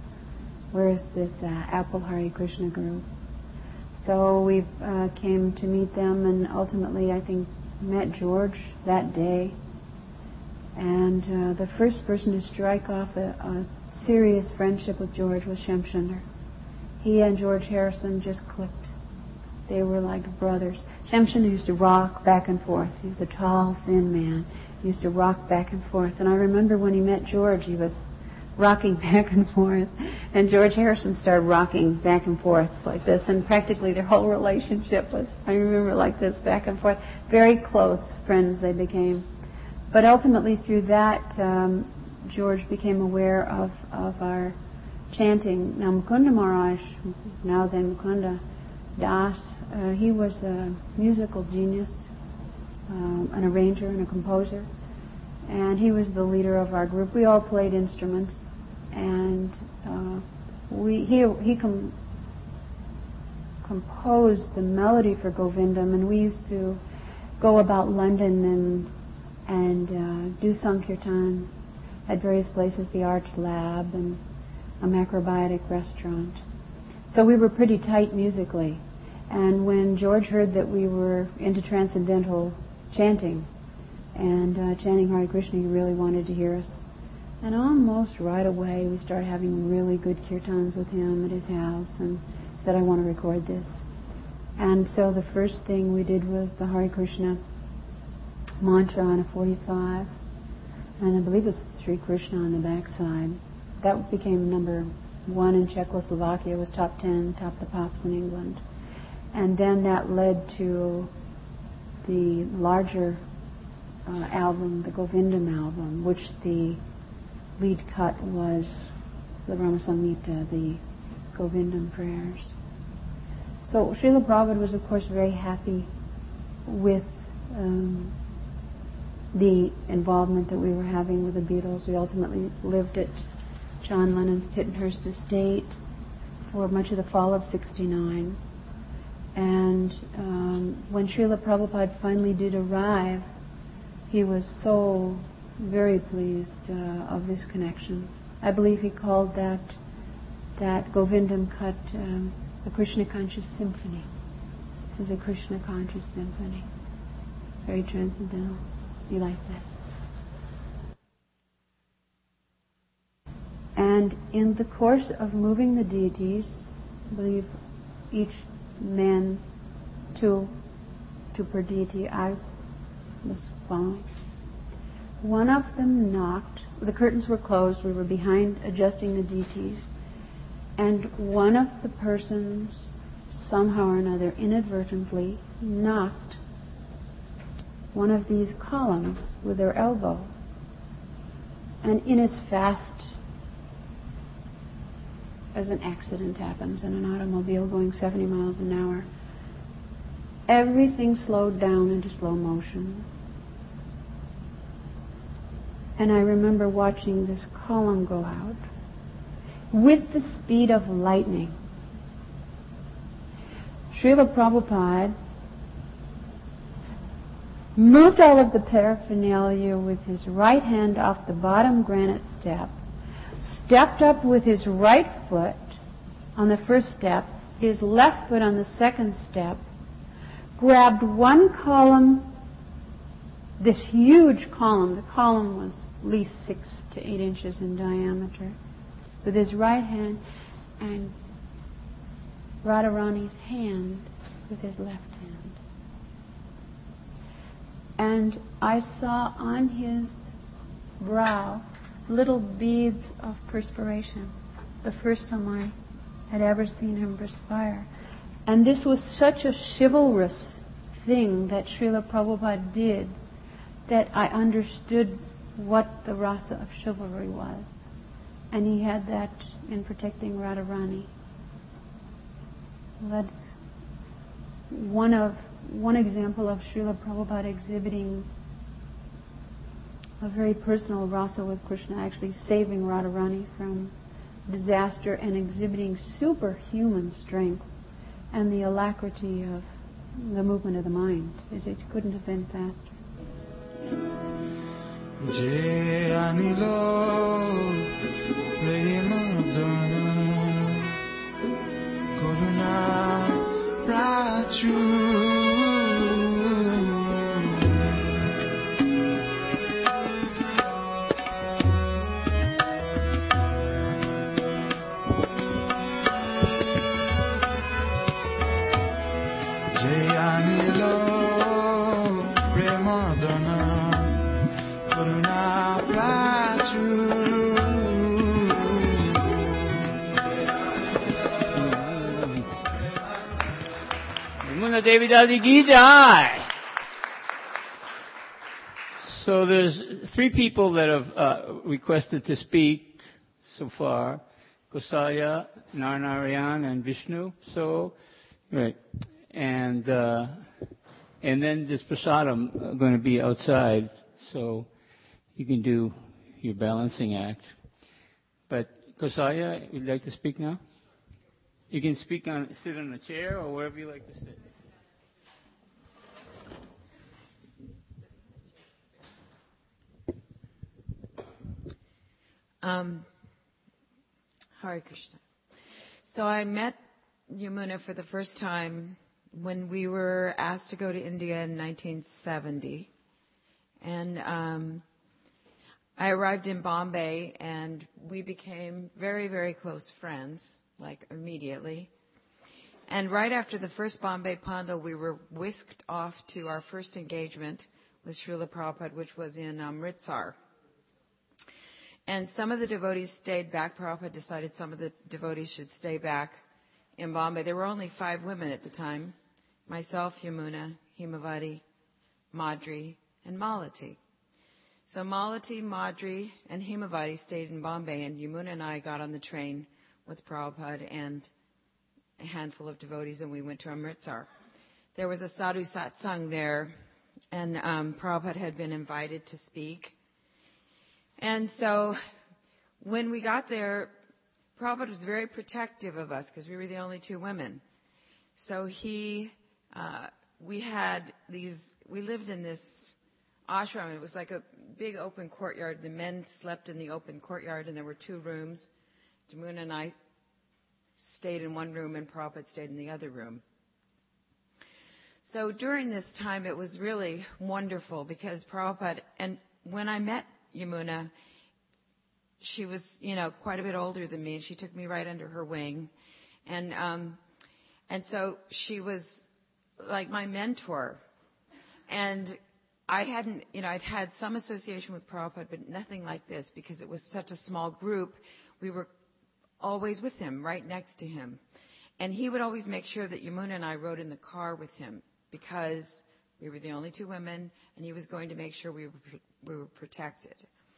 Apple Hare Krishna group? So we came to meet them, and ultimately I think met George that day. And the first person to strike off a serious friendship with George was Shamsunder. He and George Harrison just clicked. They were like brothers. Shamsunder used to rock back and forth. He was a tall, thin man. He used to rock back and forth. And I remember when he met George, he was rocking back and forth. And George Harrison started rocking back and forth like this. And practically their whole relationship was, I remember, like this, back and forth. Very close friends they became. But ultimately through that, George became aware of our chanting. Now Mukunda Maharaj, now then Mukunda Das, he was a musical genius, an arranger and a composer. And he was the leader of our group. We all played instruments, and he composed the melody for Govindam, and we used to go about London and do Sankirtan at various places, the Arts Lab and a macrobiotic restaurant. So we were pretty tight musically. And when George heard that we were into transcendental chanting and chanting Hare Krishna, he really wanted to hear us. And almost right away we started having really good kirtans with him at his house, and said, I want to record this. And so the first thing we did was the Hare Krishna mantra on a 45, and I believe it was Sri Krishna on the backside. That became number 1 in Czechoslovakia. It was top 10, top of the pops in England. And then that led to the larger album, the Govindam album, which the lead cut was the Brahma Samhita, the Govindam prayers. So Srila Prabhupada was, of course, very happy with the involvement that we were having with the Beatles. We ultimately lived at John Lennon's Tittenhurst estate for much of the fall of '69. And when Srila Prabhupada finally did arrive, he was so very pleased of this connection. I believe he called that Govindam cut a Krishna conscious symphony. This is a Krishna conscious symphony. Very transcendental. He liked that. And in the course of moving the deities, I believe each man two per deity, I was following. One of them knocked. The curtains were closed. We were behind adjusting the deities. And one of the persons, somehow or another, inadvertently knocked one of these columns with their elbow. And in as fast as an accident happens in an automobile going 70 miles an hour, everything slowed down into slow motion. And I remember watching this column go out with the speed of lightning. Srila Prabhupada moved all of the paraphernalia with his right hand off the bottom granite step, stepped up with his right foot on the first step, his left foot on the second step, grabbed one column, this huge column. The column was at least 6 to 8 inches in diameter, with his right hand, and Radharani's hand with his left hand. And I saw on his brow little beads of perspiration, the first time I had ever seen him perspire. And this was such a chivalrous thing that Srila Prabhupada did that I understood what the rasa of chivalry was. And he had that in protecting Radharani. That's one example of Srila Prabhupada exhibiting a very personal rasa with Krishna, actually saving Radharani from disaster and exhibiting superhuman strength and the alacrity of the movement of the mind. It couldn't have been faster. Je anilo premadana karuna prachu. Prachu Nityananda Devi Dadi Ki Jai. So there's 3 people that have requested to speak so far. Kausalya, Narnarayan, and Vishnu. So, right. And then this prasadam going to be outside, so you can do your balancing act. But Kausalya, would you like to speak now? You can sit on a chair or wherever you like to sit. Hare Krishna. So I met Yamuna for the first time when we were asked to go to India in 1970. And I arrived in Bombay, and we became very, very close friends, like immediately. And right after the first Bombay Pandal, we were whisked off to our first engagement with Srila Prabhupada, which was in Amritsar. And some of the devotees stayed back. Prabhupada decided some of the devotees should stay back in Bombay. There were only 5 women at the time. Myself, Yamuna, Himavati, Madri, and Malati. So Malati, Madri, and Himavati stayed in Bombay, and Yamuna and I got on the train with Prabhupada and a handful of devotees, and we went to Amritsar. There was a sadhu satsang there, and Prabhupada had been invited to speak. And so when we got there, Prabhupada was very protective of us because we were the only 2 women. So we lived in this ashram. It was like a big open courtyard. The men slept in the open courtyard, and there were 2 rooms. Jamuna and I stayed in one room, and Prabhupada stayed in the other room. So during this time, it was really wonderful because Prabhupada, and when I met Yamuna, she was, quite a bit older than me, and she took me right under her wing. And so she was like my mentor. And I'd had some association with Prabhupada, but nothing like this because it was such a small group. We were always with him, right next to him. And he would always make sure that Yamuna and I rode in the car with him because we were the only 2 women, and he was going to make sure we were protected.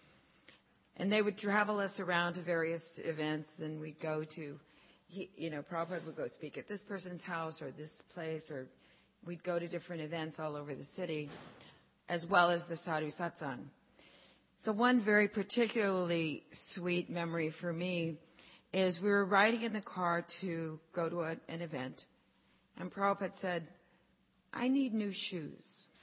And they would travel us around to various events, and we'd go to, Prabhupada would go speak at this person's house or this place, or we'd go to different events all over the city, as well as the sadhu satsang. So one very particularly sweet memory for me is we were riding in the car to go to an event, and Prabhupada said, "I need new shoes."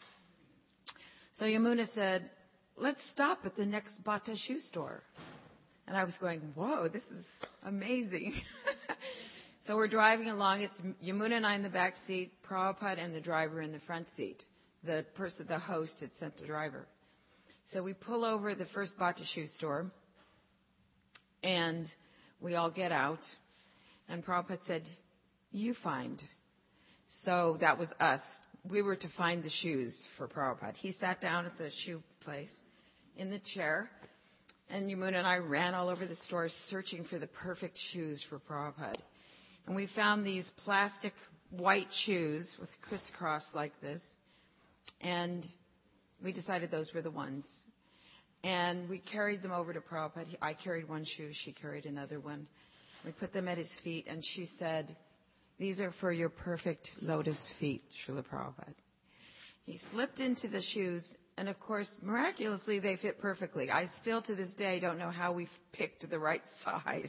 So Yamuna said, "Let's stop at the next Bata shoe store." And I was going, whoa, this is amazing. So we're driving along. It's Yamuna and I in the back seat, Prabhupada and the driver in the front seat. The host had sent the driver. So we pull over at the first Bata shoe store, and we all get out. And Prabhupada said, "You find." So that was us. We were to find the shoes for Prabhupada. He sat down at the shoe place in the chair, and Yamuna and I ran all over the store searching for the perfect shoes for Prabhupada. And we found these plastic white shoes with crisscross like this, and we decided those were the ones. And we carried them over to Prabhupada. I carried one shoe, she carried another one. We put them at his feet, and she said, "These are for your perfect lotus feet, Srila Prabhupada." He slipped into the shoes, and of course, miraculously, they fit perfectly. I still, to this day, don't know how we picked the right size.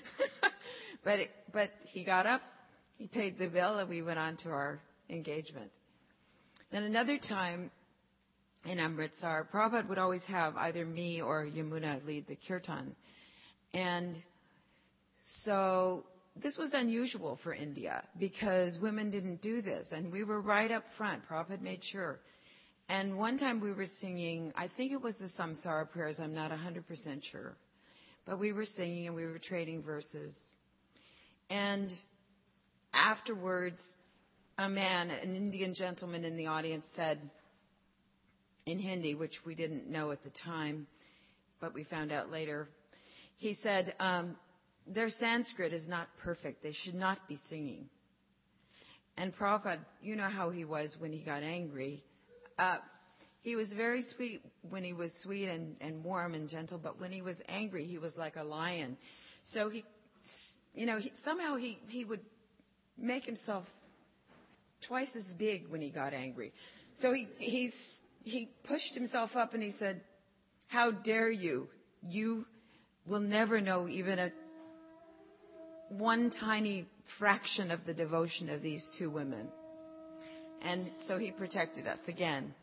But he got up, he paid the bill, and we went on to our engagement. Then another time in Amritsar, Prabhupada would always have either me or Yamuna lead the kirtan. And so this was unusual for India because women didn't do this. And we were right up front. Prabhupada made sure. And one time we were singing, I think it was the Samsara prayers, I'm not 100% sure. But we were singing and we were trading verses. And afterwards, an Indian gentleman in the audience said, in Hindi, which we didn't know at the time, but we found out later, he said, their Sanskrit is not perfect. They should not be singing. And Prabhupada, you know how he was when he got angry. He was very sweet when he was sweet and warm and gentle, but when he was angry, he was like a lion. So somehow he would make himself twice as big when he got angry. So he pushed himself up and he said, "How dare you? You will never know even one tiny fraction of the devotion of these two women." And so he protected us again.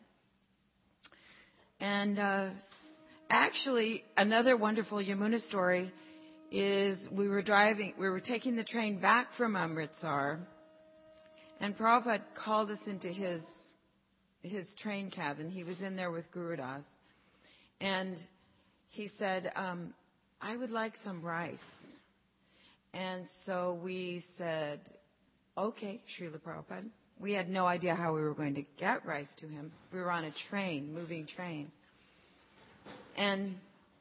And actually, another wonderful Yamuna story is we were taking the train back from Amritsar, and Prabhupada called us into his train cabin. He was in there with Guru Das, and he said, "I would like some rice." And so we said, "Okay, Srila Prabhupada." We had no idea how we were going to get rice to him. We were on a train, moving train. And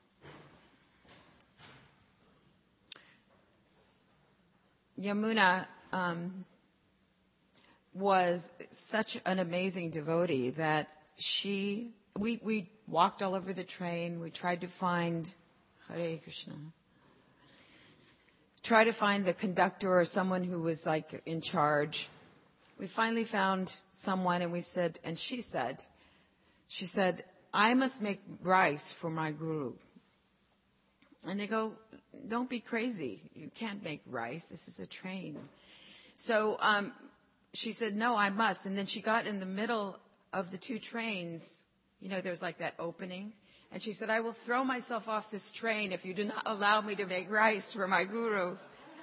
Yamuna was such an amazing devotee that we walked all over the train. We tried to find Hare Krishna. Try to find the conductor or someone who was like in charge. We finally found someone, and she said, "I must make rice for my guru." And they go, "Don't be crazy. You can't make rice. This is a train." So she said, "No, I must." And then she got in the middle of the two trains. There's like that opening. And she said, "I will throw myself off this train if you do not allow me to make rice for my guru."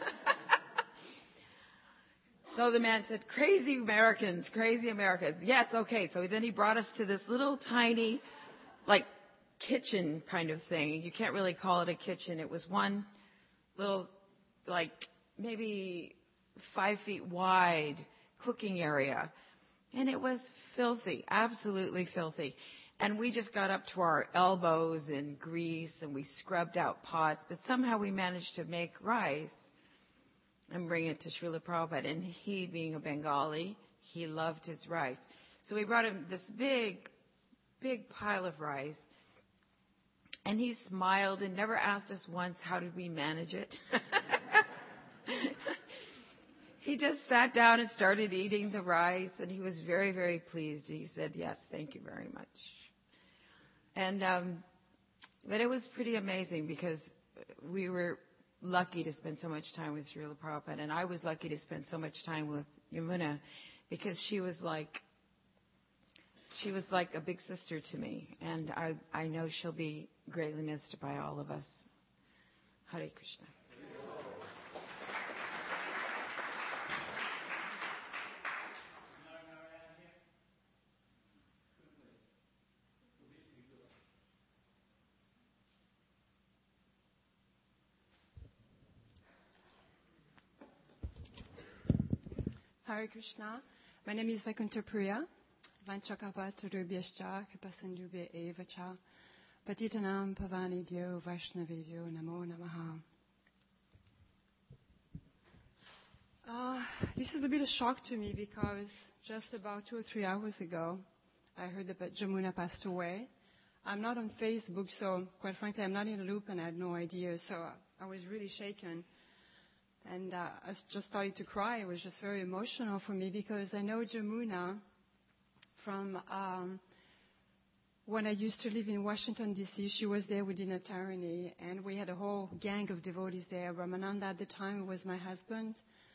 So the man said, crazy Americans. Yes, okay. So then he brought us to this little tiny, like, kitchen kind of thing. You can't really call it a kitchen. It was one little, like, maybe 5 feet wide cooking area. And it was filthy, absolutely filthy. And we just got up to our elbows in grease, and we scrubbed out pots. But somehow we managed to make rice and bring it to Srila Prabhupada. And he, being a Bengali, he loved his rice. So we brought him this big, big pile of rice. And he smiled and never asked us once, how did we manage it? He just sat down and started eating the rice, and he was very, very pleased. He said, "Yes, thank you very much." And but it was pretty amazing because we were lucky to spend so much time with Srila Prabhupada, and I was lucky to spend so much time with Yamuna because she was like a big sister to me, and I know she'll be greatly missed by all of us. Hare Krishna. Hare Krishna. My name is Vaikuntha Priya. Vanchakapatrubyascha Kripasindubhya evacha Patitanam Pavanebhyo Vaishnavebhyo Namo Namaha. This is a bit of shock to me because just about 2 or 3 hours ago, I heard that Jamuna passed away. I'm not on Facebook, so quite frankly, I'm not in the loop and I had no idea. So I was really shaken. And I just started to cry. It was just very emotional for me because I know Jamuna from when I used to live in Washington, D.C. She was there with Dina Tarini, and we had a whole gang of devotees there. Ramananda at the time was my husband.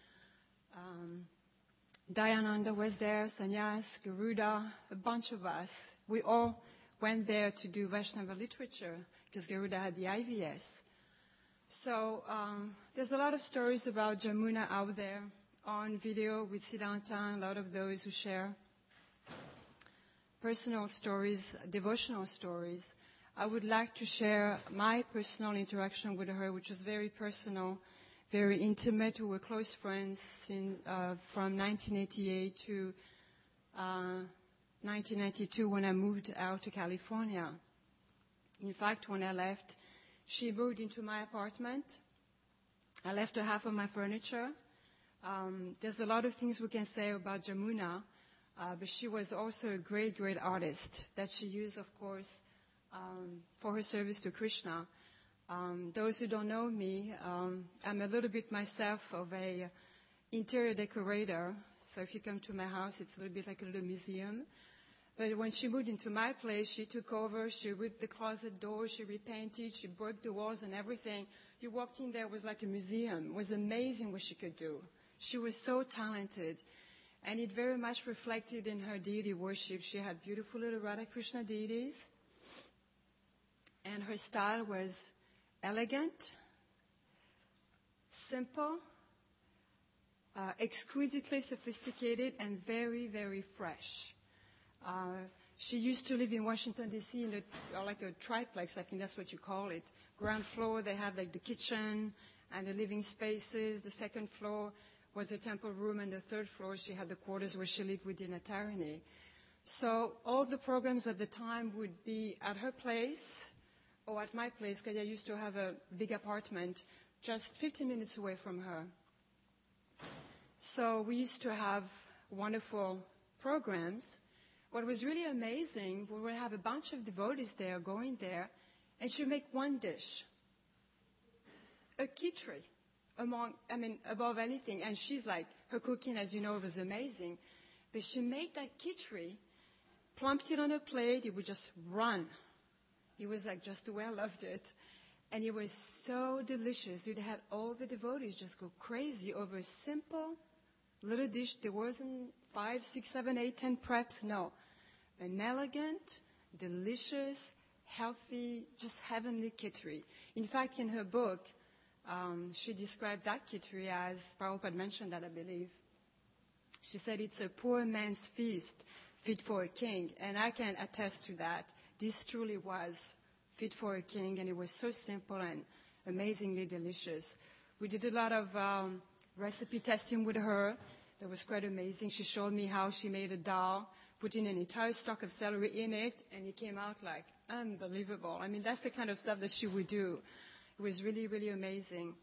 Dayananda was there, Sannyas, Garuda, a bunch of us. We all went there to do Vaishnava literature because Garuda had the IVS. So there's a lot of stories about Jamuna out there on video with Siddhanta, a lot of those who share personal stories, devotional stories. I would like to share my personal interaction with her, which was very personal, very intimate. We were close friends from 1988 to 1992 when I moved out to California. In fact, when I left, she moved into my apartment. I left her half of my furniture. There's a lot of things we can say about Jamuna, but she was also a great, great artist that she used, of course, for her service to Krishna. Those who don't know me, I'm a little bit myself of a interior decorator. So if you come to my house, it's a little bit like a little museum. But when she moved into my place, she took over. She ripped the closet doors. She repainted. She broke the walls and everything. You walked in there, it was like a museum. It was amazing what she could do. She was so talented. And it very much reflected in her deity worship. She had beautiful little Radha Krishna deities. And her style was elegant, simple, exquisitely sophisticated, and very, very fresh. She used to live in Washington, D.C. in like a triplex, I think that's what you call it. Ground floor, they had like the kitchen and the living spaces. The second floor was the temple room, and the third floor, she had the quarters where she lived within a tyranny. So all the programs at the time would be at her place or at my place, because I used to have a big apartment just 15 minutes away from her. So we used to have wonderful programs. What was really amazing, we would have a bunch of devotees there going there, and she'd make one dish, a khichdi, above anything. And she's like, her cooking, as you know, was amazing. But she made that khichdi, plumped it on a plate, it would just run. It was like just the way I loved it. And it was so delicious. You'd had all the devotees just go crazy over a simple little dish. There wasn't 5, 6, 7, 8, 10 preps. No. An elegant, delicious, healthy, just heavenly khichdi. In fact, in her book, she described that khichdi as, Prabhupada mentioned that, I believe. She said it's a poor man's feast, fit for a king. And I can attest to that. This truly was fit for a king, and it was so simple and amazingly delicious. We did a lot of recipe testing with her. That was quite amazing. She showed me how she made a dal, putting an entire stalk of celery in it, and it came out like unbelievable. I mean, that's the kind of stuff that she would do. It was really, really amazing.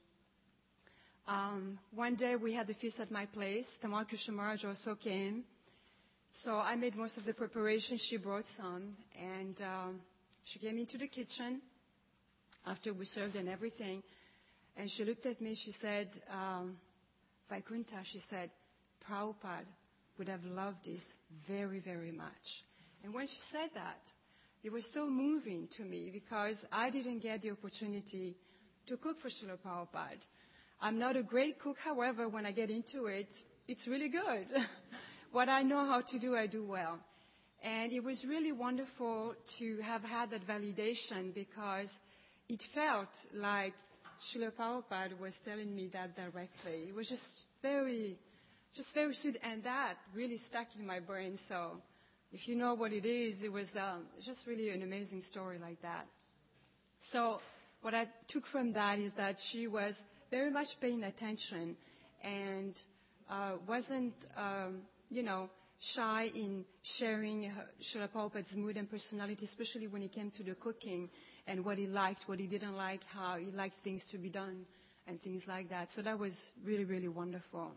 One day we had the feast at my place. Tamal Krishna Maharaj also came. So I made most of the preparation. She brought some, and she came into the kitchen after we served and everything, and she looked at me. She said, Vaikuntha, she said, Prabhupada would have loved this very, very much. And when she said that, it was so moving to me because I didn't get the opportunity to cook for Srila Prabhupada. I'm not a great cook, however, when I get into it, it's really good. What I know how to do, I do well. And it was really wonderful to have had that validation because it felt like Srila Prabhupada was telling me that directly. It was just very sweet, and that really stuck in my brain. So if you know what it is, it was just really an amazing story like that. So what I took from that is that she was very much paying attention and wasn't, shy in sharing Srila Prabhupada's mood and personality, especially when it came to the cooking and what he liked, what he didn't like, how he liked things to be done, and things like that. So that was really, really wonderful.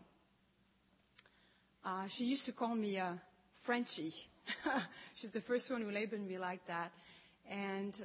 She used to call me Frenchie. She's the first one who labeled me like that. And,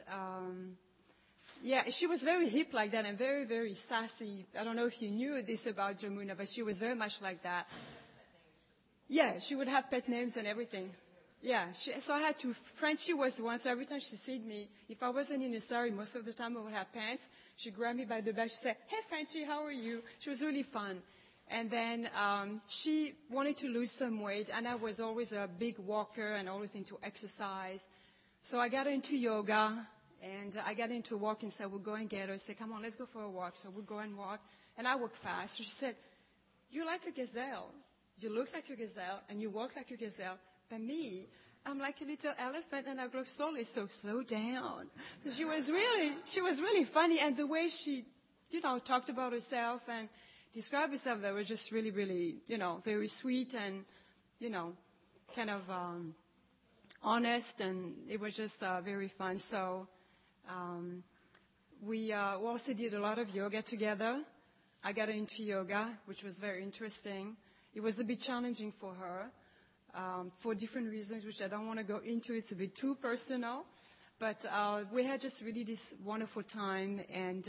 she was very hip like that and very, very sassy. I don't know if you knew this about Jamuna, but she was very much like that. Yeah, she would have pet names and everything. Yeah, so I had to, Frenchie was the one, so every time she seed me, if I wasn't in a sari, most of the time I would have pants. She'd grab me by the back, she'd say, hey Frenchie, how are you? She was really fun. And then she wanted to lose some weight, and I was always a big walker and always into exercise. So I got her into yoga, and I got into walking, so I would go and get her and say, come on, let's go for a walk. So we'd go and walk, and I walk fast. So she said, you're like a gazelle. You look like a gazelle, and you walk like a gazelle. But me, I'm like a little elephant, and I grow slowly, so slow down. So she was really funny, and the way she, talked about herself and described herself, that was just really, really, very sweet and, kind of honest, and it was just very fun. So we also did a lot of yoga together. I got her into yoga, which was very interesting. It was a bit challenging for her for different reasons, which I don't want to go into. It's a bit too personal. But we had just really this wonderful time. And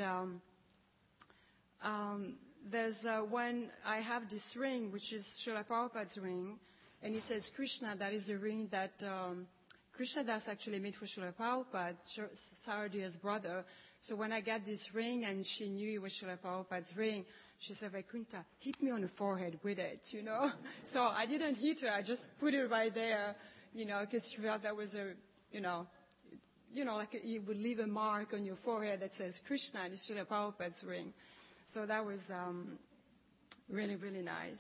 there's when I have this ring, which is Srila Prabhupada's ring, and it says Krishna. That is the ring that Krishna Das actually made for Srila Prabhupada, Saradia's brother. So when I got this ring and she knew it was Srila Prabhupada's ring, she said, Vaikuntha, hit me on the forehead with it, you know. So I didn't hit her. I just put it right there, you know, because she felt that was a, you know, like it would leave a mark on your forehead that says Krishna, and it's Srila Prabhupada's ring. So that was really, really nice.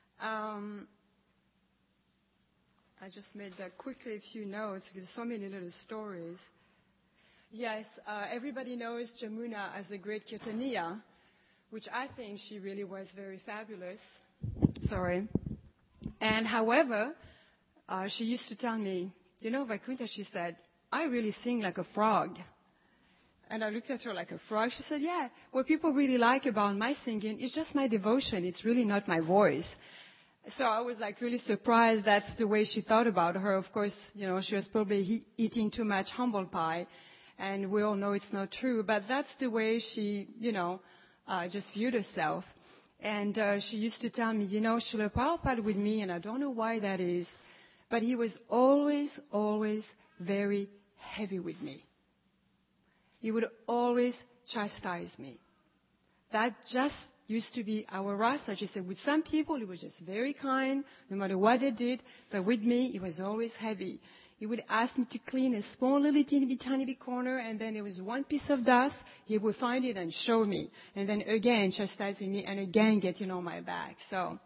I just made quickly a few notes because so many little stories. Yes, everybody knows Jamuna as a great Kirtaniya, which I think she really was very fabulous. Sorry. And however, she used to tell me, you know, Vaikuntha, she said, I really sing like a frog. And I looked at her like a frog. She said, yeah, what people really like about my singing is just my devotion. It's really not my voice. So I was like really surprised that's the way she thought about her. Of course, you know, she was probably eating too much humble pie. And we all know it's not true. But that's the way she, you know, just viewed herself. And she used to tell me, you know, Srila Prabhupada with me, and I don't know why that is, but he was always, always very heavy with me. He would always chastise me. That just used to be our rasa. She said, with some people, he was just very kind, no matter what they did. But with me, he was always heavy. He would ask me to clean a small little tiny bit corner, and then there was one piece of dust. He would find it and show me. And then again, chastising me, and again, getting on my back. So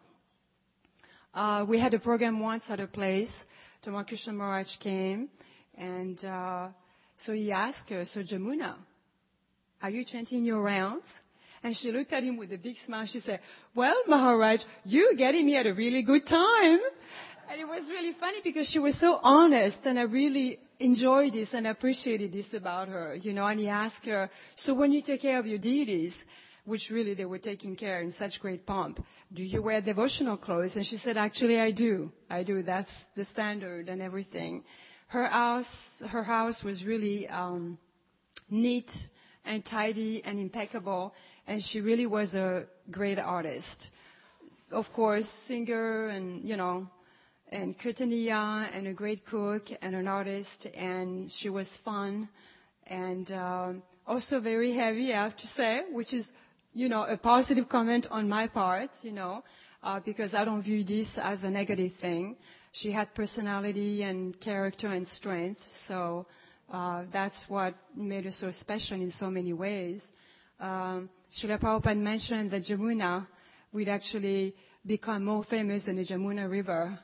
we had a program once at a place. Tamal Krishna Maharaj came, and so he asked her, so Jamuna, are you chanting your rounds? And she looked at him with a big smile. She said, well, Maharaj, you're getting me at a really good time. And it was really funny because she was so honest, and I really enjoyed this and appreciated this about her, you know. And he asked her, so when you take care of your deities, which really they were taking care in such great pomp, do you wear devotional clothes? And she said, actually, I do. That's the standard and everything. Her house was really neat and tidy and impeccable, and she really was a great artist. Of course, singer and, you know, and Kirtaniya, and a great cook and an artist, and she was fun and also very heavy, I have to say, which is, you know, a positive comment on my part, you know, because I don't view this as a negative thing. She had personality and character and strength, so that's what made her so special in so many ways. Srila Prabhupada mentioned that Jamuna would actually become more famous than the Jamuna River.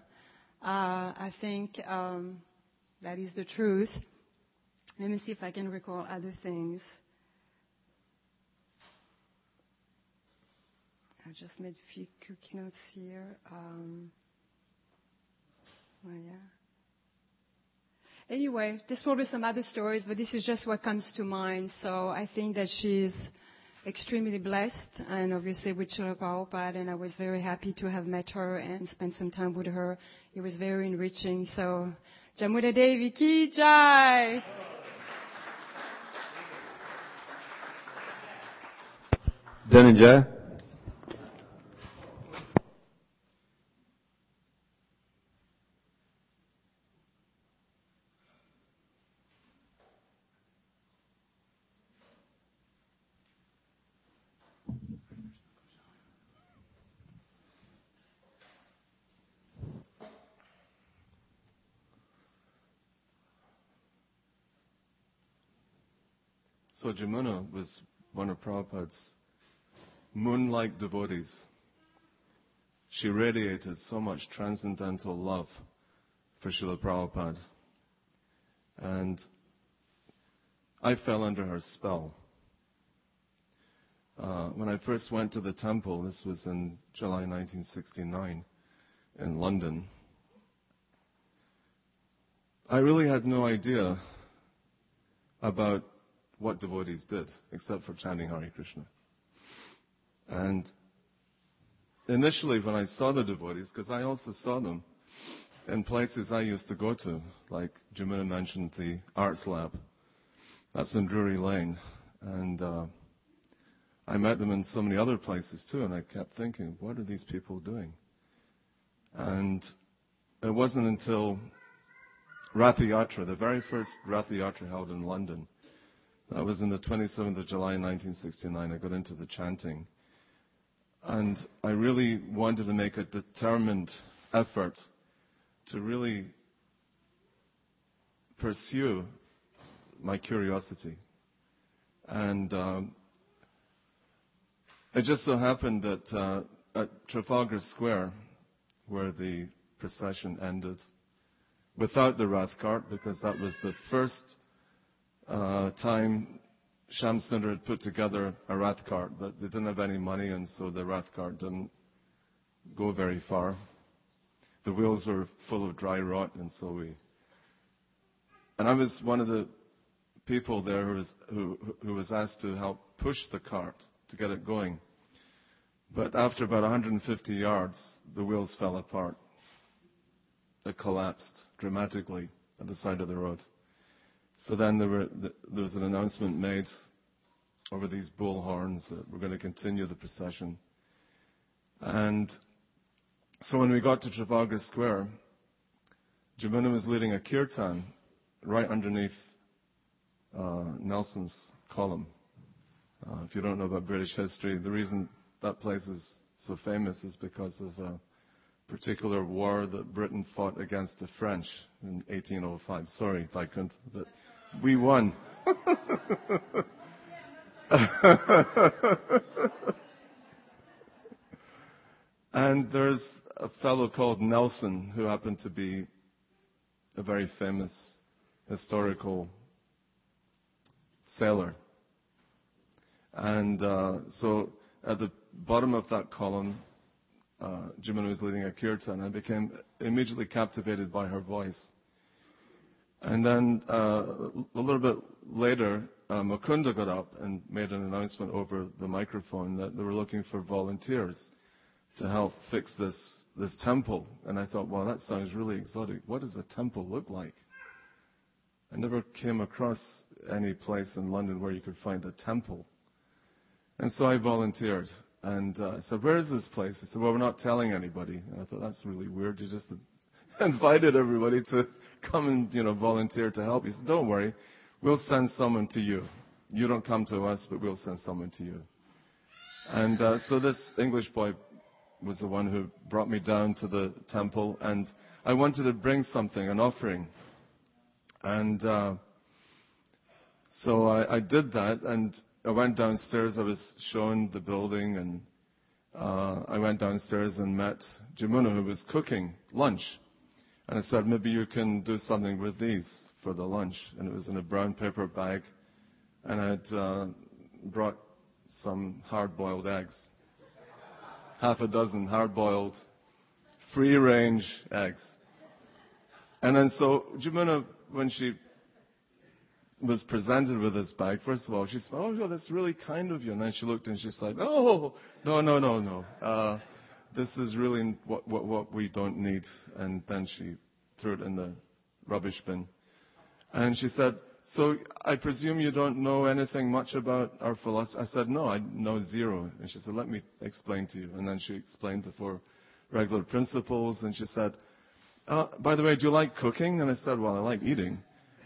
I think that is the truth. Let me see if I can recall other things. I just made a few quick notes here. Well, yeah. Anyway, there's probably some other stories, but this is just what comes to mind. So I think that she's extremely blessed, and obviously with Srila Prabhupada, and I was very happy to have met her and spent some time with her. It was very enriching. So, Jamuna Devi ki jai! Dhananjay? So Jamuna was one of Prabhupada's moon-like devotees. She radiated so much transcendental love for Srila Prabhupada. And I fell under her spell. When I first went to the temple, this was in July 1969 in London, I really had no idea about what devotees did, except for chanting Hare Krishna. And initially when I saw the devotees, because I also saw them in places I used to go to, like Jamuna mentioned the Arts Lab. That's in Drury Lane. And I met them in so many other places too, and I kept thinking, what are these people doing? And it wasn't until Rath Yatra, the very first Rath Yatra held in London, that was in the 27th of July 1969, I got into the chanting. And I really wanted to make a determined effort to really pursue my curiosity. And it just so happened that at Trafalgar Square, where the procession ended, without the Rath cart, because that was the first time Shamsundar had put together a Rath cart, but they didn't have any money, and so the Rath cart didn't go very far. The wheels were full of dry rot, and so and I was one of the people there who was asked to help push the cart to get it going. But after about 150 yards, the wheels fell apart. It collapsed dramatically at the side of the road. So then there was an announcement made over these bull horns that we're going to continue the procession. And so when we got to Trafalgar Square, Jamuna was leading a kirtan right underneath Nelson's column. If you don't know about British history, the reason that place is so famous is because of a particular war that Britain fought against the French in 1805. Sorry, Viscount, but we won. And there's a fellow called Nelson who happened to be a very famous historical sailor. And so at the bottom of that column, Jamuna was leading a kirtan. I became immediately captivated by her voice. And then a little bit later, Mukunda got up and made an announcement over the microphone that they were looking for volunteers to help fix this temple. And I thought, well, that sounds really exotic. What does a temple look like? I never came across any place in London where you could find a temple. And so I volunteered. And I said, where is this place? He said, well, we're not telling anybody. And I thought, that's really weird. You just invited everybody to come and, volunteer to help. He said, don't worry. We'll send someone to you. You don't come to us, but we'll send someone to you. And so this English boy was the one who brought me down to the temple. And I wanted to bring something, an offering. And so I did that. And I went downstairs. I was shown the building, and I went downstairs and met Jamuna, who was cooking lunch. And I said, maybe you can do something with these for the lunch. And it was in a brown paper bag. And I had brought some hard-boiled eggs. Half a dozen hard-boiled, free-range eggs. And then so Jamuna, when she was presented with this bag, first of all, she said, oh, that's really kind of you. And then she looked and she said, oh, no. This is really what we don't need. And then she threw it in the rubbish bin. And she said, so I presume you don't know anything much about our philosophy? I said, no, I know zero. And she said, let me explain to you. And then she explained the 4 regular principles. And she said, by the way, do you like cooking? And I said, well, I like eating.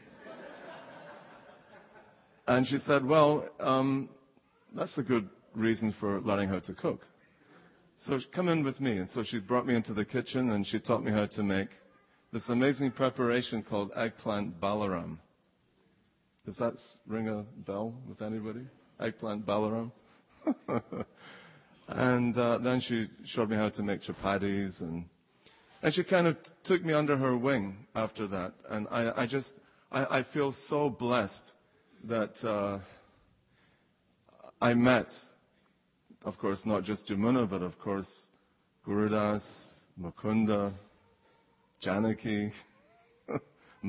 And she said, well, that's a good reason for learning how to cook. So come in with me. And so she brought me into the kitchen and she taught me how to make this amazing preparation called eggplant balaram. Does that ring a bell with anybody? Eggplant balaram? And then she showed me how to make chapatis. And she kind of took me under her wing after that. And I feel so blessed that I met, of course, not just Jamuna, but of course, Gurudas, Mukunda, Janaki,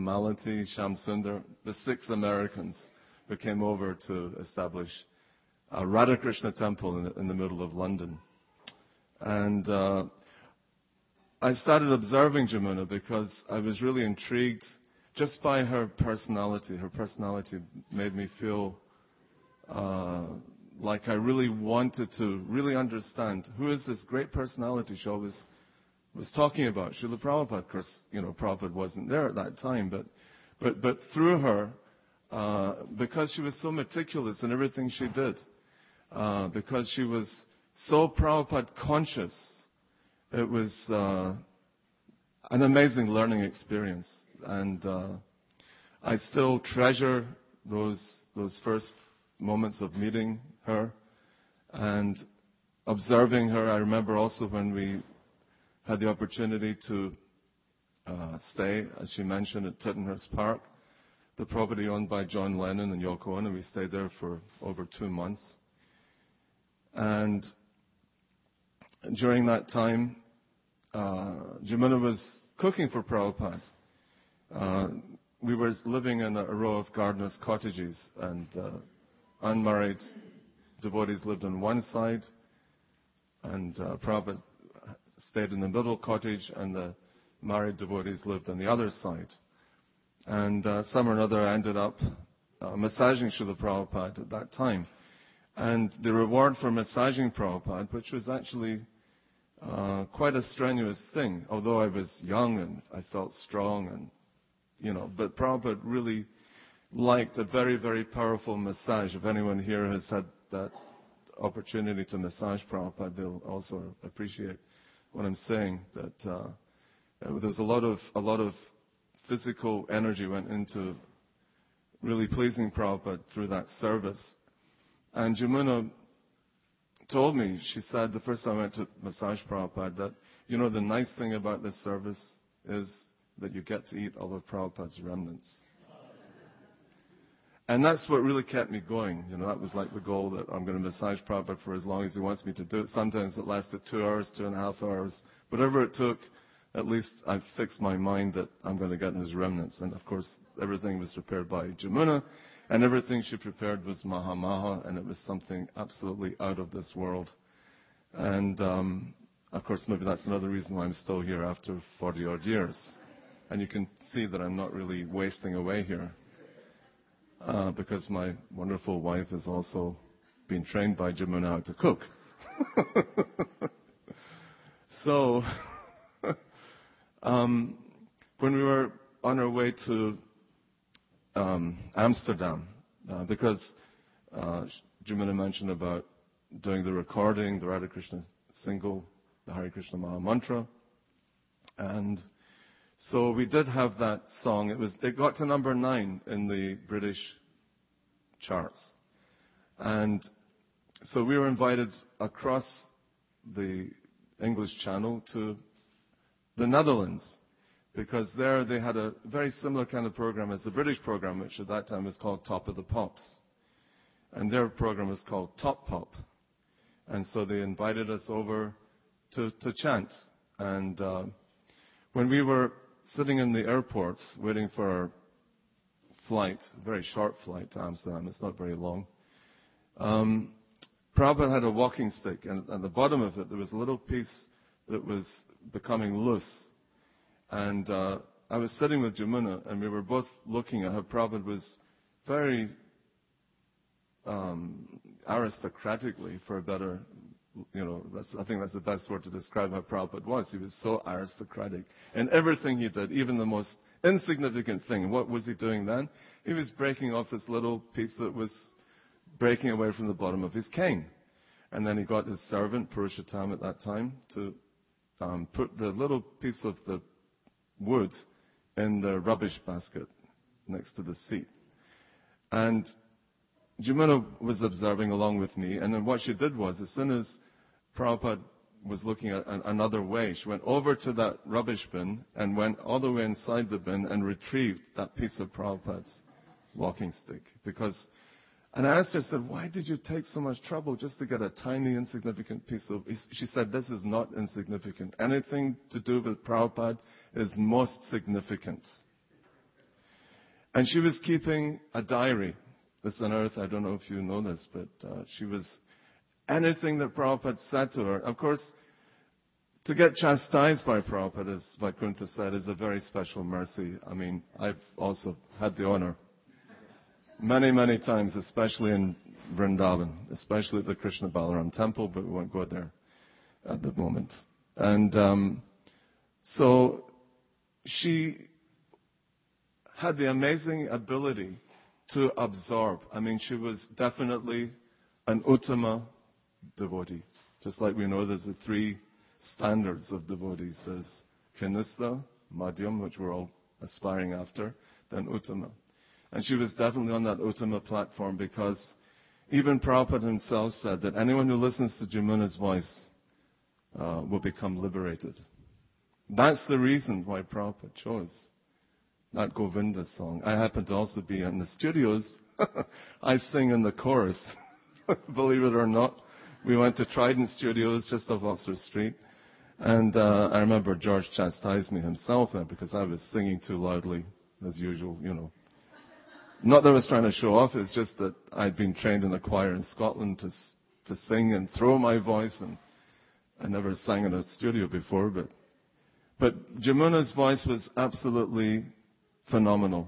Malati, Shamsundar, the 6 Americans who came over to establish Radhakrishna temple in the middle of London. And I started observing Jamuna because I was really intrigued just by her personality. Her personality made me feel like I really wanted to really understand who is this great personality she always was talking about. Srila Prabhupada, of course, Prabhupada wasn't there at that time, but through her, because she was so meticulous in everything she did, because she was so Prabhupada conscious, it was an amazing learning experience. And I still treasure those first moments of meeting her and observing her. I remember also when we had the opportunity to stay, as she mentioned, at Tittenhurst Park, the property owned by John Lennon and Yoko Ono. We stayed there for over 2 months. And during that time, Jamuna was cooking for Prabhupada. We were living in a row of gardeners' cottages, and unmarried devotees lived on one side, and Prabhupada stayed in the middle cottage, and the married devotees lived on the other side. And some or another I ended up massaging Srila Prabhupada at that time. And the reward for massaging Prabhupada, which was actually quite a strenuous thing, although I was young and I felt strong, and but Prabhupada really liked a very, very powerful massage. If anyone here has had that opportunity to massage Prabhupada, they'll also appreciate what I'm saying. That there's a lot of physical energy went into really pleasing Prabhupada through that service. And Jamuna told me, she said the first time I went to massage Prabhupada, that the nice thing about this service is that you get to eat all of Prabhupada's remnants. And that's what really kept me going. That was like the goal, that I'm going to massage Prabhupada for as long as he wants me to do it. Sometimes it lasted 2 hours, 2.5 hours. Whatever it took, at least I fixed my mind that I'm going to get his remnants. And of course, everything was prepared by Jamuna, and everything she prepared was Maha, and it was something absolutely out of this world. And of course, maybe that's another reason why I'm still here after 40-odd years. And you can see that I'm not really wasting away here, because my wonderful wife has also been trained by Jamuna how to cook. So, when we were on our way to Amsterdam, because Jamuna mentioned about doing the recording, the Radha Krishna single, the Hare Krishna Maha Mantra, and so we did have that song. It got to number 9 in the British charts, and so we were invited across the English Channel to the Netherlands, because there they had a very similar kind of program as the British program, which at that time was called Top of the Pops. And their program was called Top Pop. And so they invited us over to chant. And when we were sitting in the airport waiting for our flight, a very short flight to Amsterdam, it's not very long, Prabhupada had a walking stick, and at the bottom of it there was a little piece that was becoming loose. And I was sitting with Jamuna, and we were both looking at how Prabhupada was very aristocratically, for a better, I think that's the best word to describe how Prabhupada was. He was so aristocratic in everything he did, even the most insignificant thing. What was he doing then? He was breaking off this little piece that was breaking away from the bottom of his cane. And then he got his servant, Purushottam at that time, to put the little piece of the wood in the rubbish basket next to the seat. And Jamuna was observing along with me, and then what she did was, as soon as Prabhupada was looking at another way, she went over to that rubbish bin and went all the way inside the bin and retrieved that piece of Prabhupada's walking stick. And I asked her, I said, why did you take so much trouble just to get a tiny, insignificant piece of... She said, this is not insignificant. Anything to do with Prabhupada is most significant. And she was keeping a diary. this on earth. I don't know if you know this, but she was anything that Prabhupada said to her. Of course, to get chastised by Prabhupada, as Vaikuntha said, is a very special mercy. I mean, I've also had the honor many, many times, especially in Vrindavan, especially at the Krishna Balaram temple, but we won't go there at the moment. And so she had the amazing ability to absorb. I mean, she was definitely an Uttama devotee. Just like we know there's the three standards of devotees. There's Kanistha, Madhyam, which we're all aspiring after, then Uttama. And she was definitely on that Uttama platform because even Prabhupada himself said that anyone who listens to Jamuna's voice will become liberated. That's the reason why Prabhupada chose that Govinda song. I happen to also be in the studios. I sing in the chorus, believe it or not. We went to Trident Studios just off Oxford Street. And I remember George chastised me himself then because I was singing too loudly, as usual, you know. Not that I was trying to show off, it's just that I'd been trained in a choir in Scotland to sing and throw my voice, and I never sang in a studio before, but Jamuna's voice was absolutely phenomenal.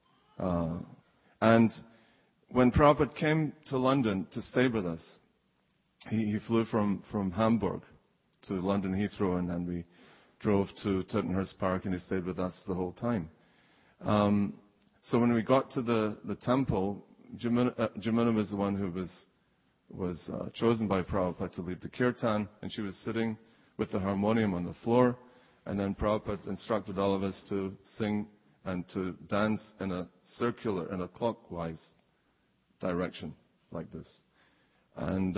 And when Prabhupada came to London to stay with us, he flew from Hamburg to London Heathrow, and then we drove to Tottenhurst Park, and he stayed with us the whole time. So when we got to the temple, Jamuna was the one who was chosen by Prabhupada to lead the kirtan, and she was sitting with the harmonium on the floor, and then Prabhupada instructed all of us to sing and to dance in a clockwise direction like this. And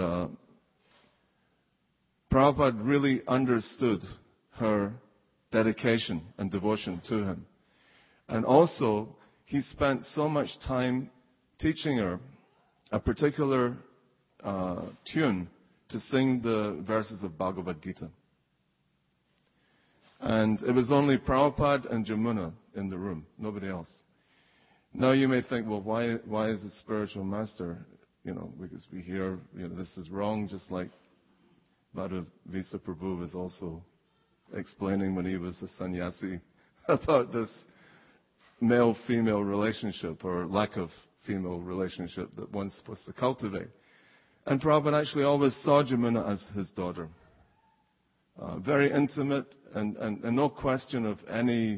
Prabhupada really understood her dedication and devotion to him. And also, he spent so much time teaching her a particular tune to sing the verses of Bhagavad Gita. And it was only Prabhupada and Jamuna in the room, nobody else. Now you may think, well, why is a spiritual master? You know, because we hear, you know, this is wrong, just like Madhav Visa Prabhu was also explaining when he was a sannyasi about this male-female relationship or lack of female relationship that one's supposed to cultivate. And Prabhupada actually always saw Jamuna as his daughter. Very intimate and no question of any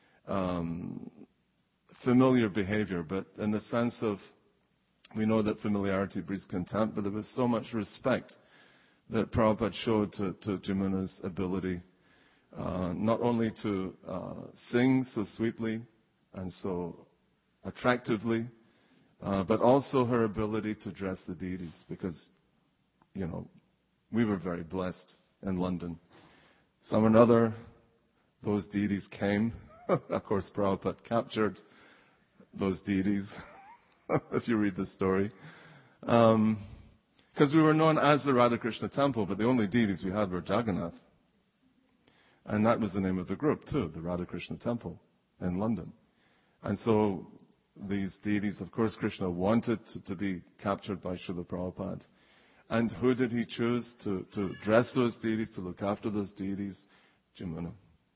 familiar behavior, but in the sense of, we know that familiarity breeds contempt, but there was so much respect that Prabhupada showed to Jamuna's ability not only to sing so sweetly and so attractively, but also her ability to dress the deities, because, you know, we were very blessed in London. Some or another, those deities came. Of course, Prabhupada captured those deities, if you read the story. Because we were known as the Radhakrishna Temple, but the only deities we had were Jagannath. And that was the name of the group, too, the Radhakrishna Temple in London. And so these deities, of course, Krishna wanted to be captured by Srila Prabhupada. And who did he choose to dress those deities, to look after those deities? Jamuna.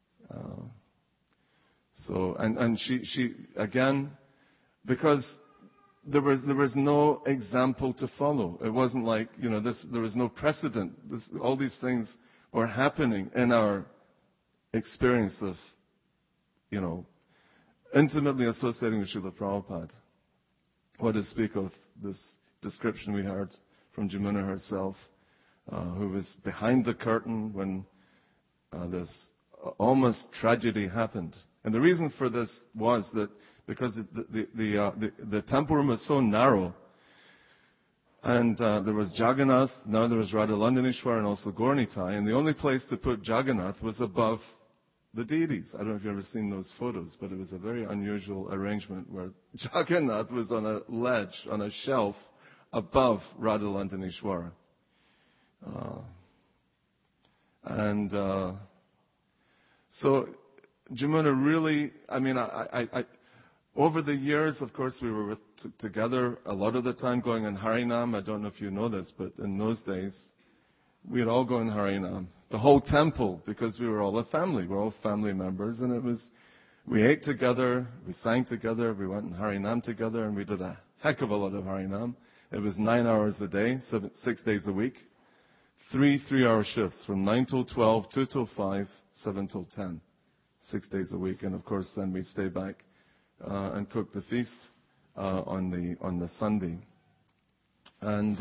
And she again, because there was no example to follow. It wasn't like, you know, there was no precedent. All these things were happening in our experience of, you know, intimately associating with Srila Prabhupada. What to speak of this description we heard from Jamuna herself, who was behind the curtain when this almost tragedy happened. And the reason for this was that because the temple room was so narrow, and there was Jagannath, now there was Radhalandanishwar and also Gauranitai, and the only place to put Jagannath was above the deities. I don't know if you've ever seen those photos, but it was a very unusual arrangement where Jagannath was on a ledge, on a shelf, above Radhalandanishwar. So Jamuna really, I mean, over the years, of course, we were together a lot of the time going in Harinam. I don't know if you know this, but in those days, we'd all go in Harinam. The whole temple, because we were all a family. We're all family members, and we ate together, we sang together, we went in Harinam together, and we did a heck of a lot of Harinam. It was 9 hours a day, 6 days a week. 3 3-hour shifts from 9 till 12, 2 till 5, 7 till 10. 6 days a week. And of course, then we'd stay back and cook the feast on the Sunday. And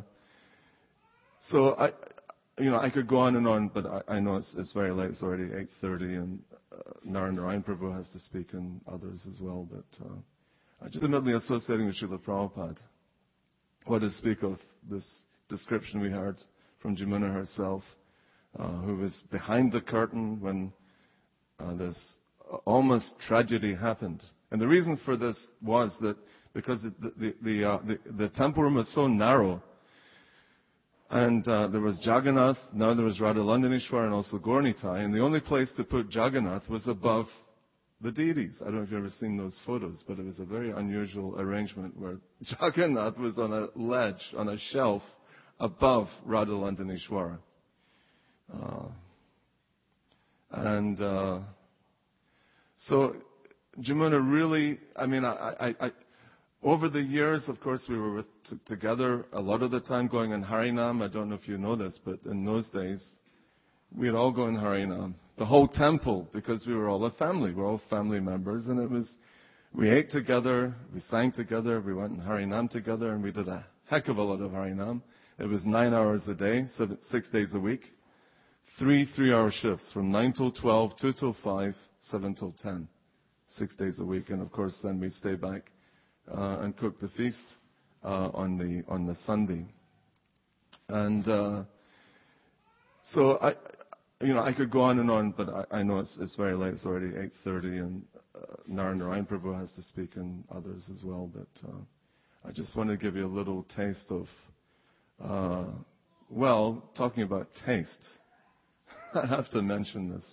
so I could go on, but I know it's very late. It's already 8:30, and Narayan Prabhu has to speak, and others as well. But I just intimately associating with Srila Prabhupada. What to speak of this description we heard from Jamuna herself, who was behind the curtain when this almost tragedy happened. And the reason for this was that because the temple room was so narrow, and there was Jagannath, now there was Radhalandanishwar and also Gaurnitai, and the only place to put Jagannath was above the deities. I don't know if you've ever seen those photos, but it was a very unusual arrangement where Jagannath was on a ledge, on a shelf, above Radhalandanishwara. So Jamuna really, over the years, of course, we were together a lot of the time going in Harinam. I don't know if you know this, but in those days, we'd all go in Harinam. The whole temple, because we were all a family. We're all family members, and we ate together, we sang together, we went in Harinam together, and we did a heck of a lot of Harinam. It was 9 hours a day, 6 days a week. 3 3-hour shifts from 9 till 12, 2 till 5, 7 till 10. 6 days a week. And of course, then we'd stay back and cook the feast on the Sunday. And so I could go on, but I know it's very late. It's already 8:30, and Narayan Prabhu has to speak, and others as well. But I just want to give you a little taste of, talking about taste. I have to mention this.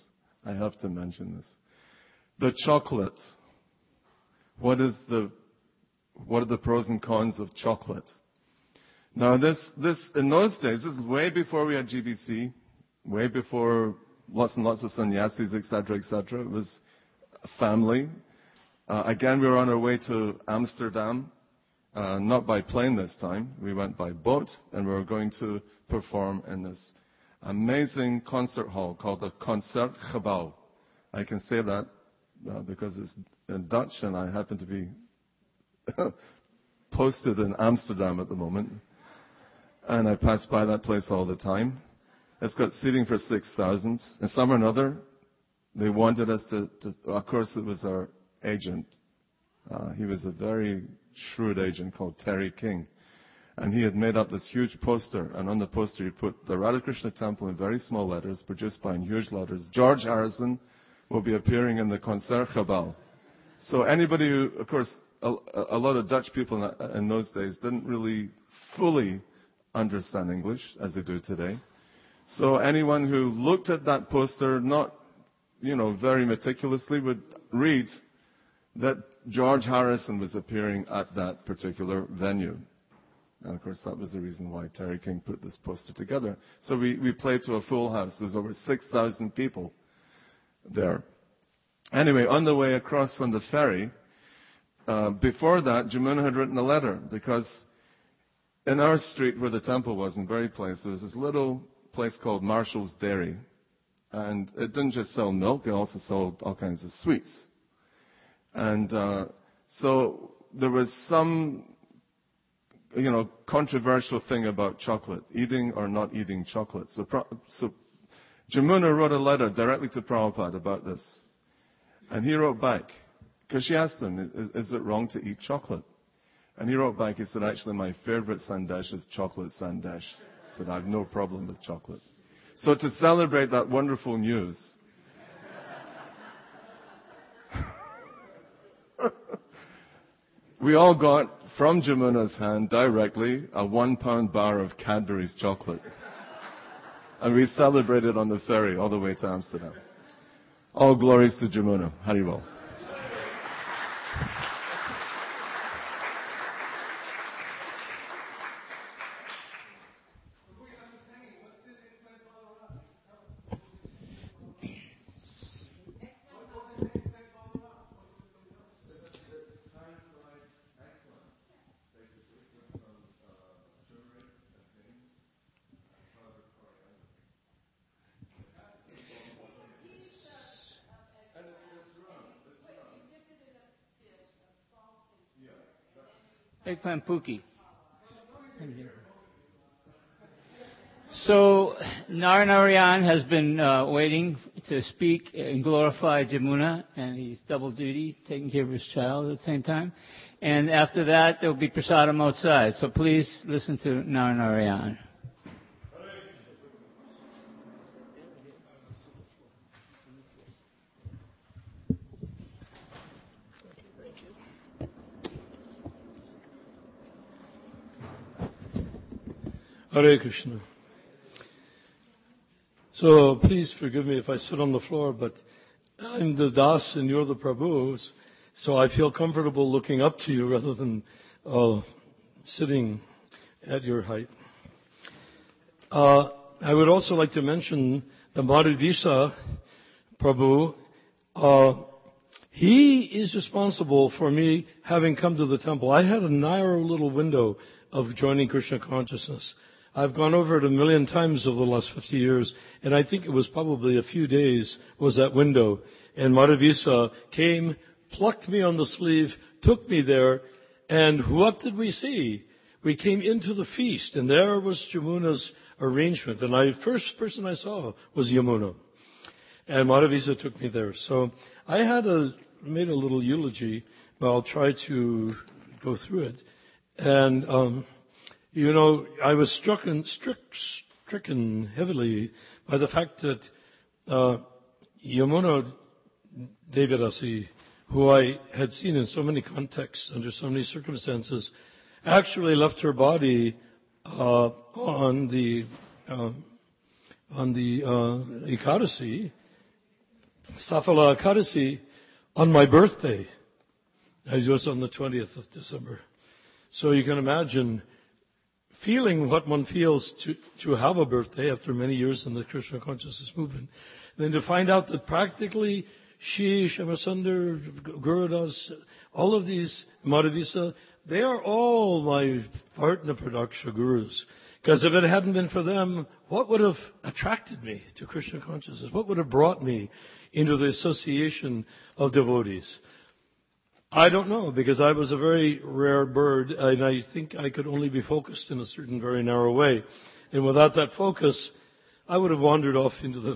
The chocolate. What are the pros and cons of chocolate? Now, this in those days, this is way before we had GBC, way before lots and lots of sannyasis, etc., etc. It was a family. Again, we were on our way to Amsterdam, not by plane this time. We went by boat, and we were going to perform in this amazing concert hall called the Concertgebouw. I can say that because it's in Dutch, and I happen to be posted in Amsterdam at the moment. And I pass by that place all the time. It's got seating for 6,000. And some or another, they wanted us to of course, it was our agent. He was a very shrewd agent called Terry King. And he had made up this huge poster. And on the poster, he put the Radhakrishna Temple in very small letters, produced by in huge letters. George Harrison will be appearing in the Concertgebouw. So anybody who, of course, a lot of Dutch people in those days didn't really fully understand English as they do today. So anyone who looked at that poster, not, very meticulously, would read that George Harrison was appearing at that particular venue. And of course, that was the reason why Terry King put this poster together. So we played to a full house. There was over 6,000 people there. Anyway, on the way across on the ferry, before that, Jamuna had written a letter, because in our street where the temple was, in Berry Place, there was this little place called Marshall's Dairy. And it didn't just sell milk, they also sold all kinds of sweets. And so there was some, controversial thing about chocolate, eating or not eating chocolate. So Jamuna wrote a letter directly to Prabhupada about this. And he wrote back, because she asked him, is it wrong to eat chocolate? And he wrote back, he said, actually, my favorite sandesh is chocolate sandesh. He said, I have no problem with chocolate. So to celebrate that wonderful news, we all got from Jamuna's hand directly a 1-pound bar of Cadbury's chocolate. And we celebrated on the ferry all the way to Amsterdam. All glories to Jamuna. Haribol. Ekpan Puki. So Naranarayan has been waiting to speak and glorify Jamuna, and he's double duty, taking care of his child at the same time. And after that, there will be prasadam outside. So please listen to Naranarayan. Hare Krishna. So please forgive me if I sit on the floor, but I'm the Das and you're the Prabhu, so I feel comfortable looking up to you rather than sitting at your height. I would also like to mention the Madhudisa Prabhu. He is responsible for me having come to the temple. I had a narrow little window of joining Krishna consciousness. I've gone over it 1,000,000 times over the last 50 years, and I think it was probably a few days was that window. And Madhavisa came, plucked me on the sleeve, took me there, and what did we see? We came into the feast, and there was Yamuna's arrangement. And the first person I saw was Yamuna. And Madhavisa took me there. So I made a little eulogy, but I'll try to go through it. And I was stricken heavily by the fact that Yamuna Devidasi, who I had seen in so many contexts, under so many circumstances, actually left her body on the Ekadasi, Safala Ekadasi, on my birthday. It was on the 20th of December. So you can imagine feeling what one feels to have a birthday after many years in the Krishna consciousness movement. Then to find out that practically she, Shyamasunder, Gurudas, all of these, Madhavisa, they are all my partner Pradaksha gurus. Because if it hadn't been for them, what would have attracted me to Krishna consciousness? What would have brought me into the association of devotees? I don't know, because I was a very rare bird, and I think I could only be focused in a certain very narrow way. And without that focus, I would have wandered off into the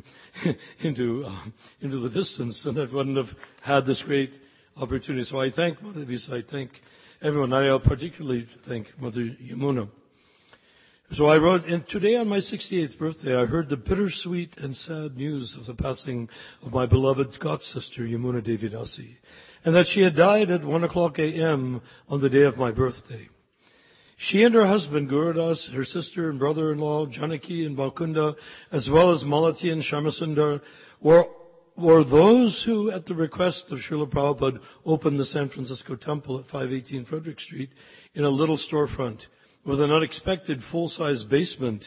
into the distance, and I wouldn't have had this great opportunity. So I thank Madhavisa, I thank everyone. I particularly thank Mother Yamuna. So I wrote, and today on my 68th birthday, I heard the bittersweet and sad news of the passing of my beloved god-sister, Yamuna Devidasi, and that she had died at 1:00 a.m. on the day of my birthday. She and her husband, Gurudas, her sister and brother-in-law, Janaki and Balkunda, as well as Malati and Shyamasundar, were those who, at the request of Srila Prabhupada, opened the San Francisco Temple at 518 Frederick Street in a little storefront with an unexpected full-size basement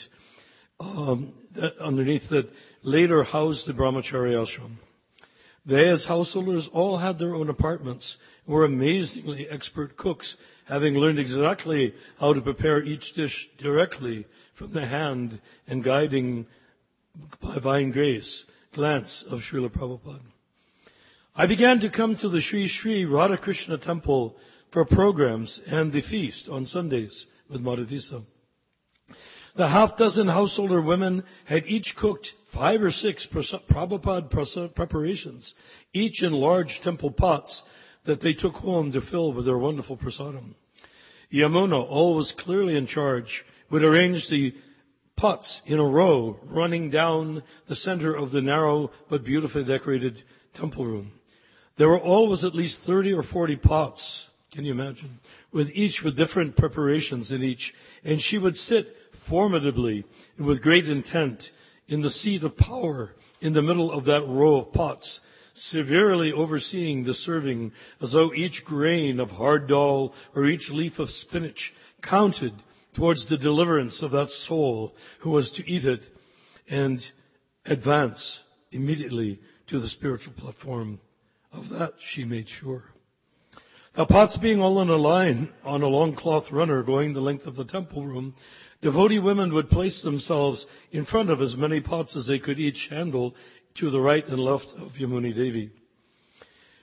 underneath that later housed the Brahmachari ashram. They, as householders, all had their own apartments and were amazingly expert cooks, having learned exactly how to prepare each dish directly from the hand and guiding by divine grace, glance of Srila Prabhupada. I began to come to the Sri Sri Radhakrishna Temple for programs and the feast on Sundays with Madhavisa. The half-dozen householder women had each cooked 5 or 6 Prabhupada preparations, each in large temple pots that they took home to fill with their wonderful prasadam. Yamuna, always clearly in charge, would arrange the pots in a row running down the center of the narrow but beautifully decorated temple room. There were always at least 30 or 40 pots, can you imagine, with different preparations in each. And she would sit formidably and with great intent in the seat of power in the middle of that row of pots, severely overseeing the serving as though each grain of hard dal or each leaf of spinach counted towards the deliverance of that soul who was to eat it and advance immediately to the spiritual platform. Of that she made sure. The pots being all in a line on a long cloth runner going the length of the temple room, devotee women would place themselves in front of as many pots as they could each handle to the right and left of Yamuni Devi.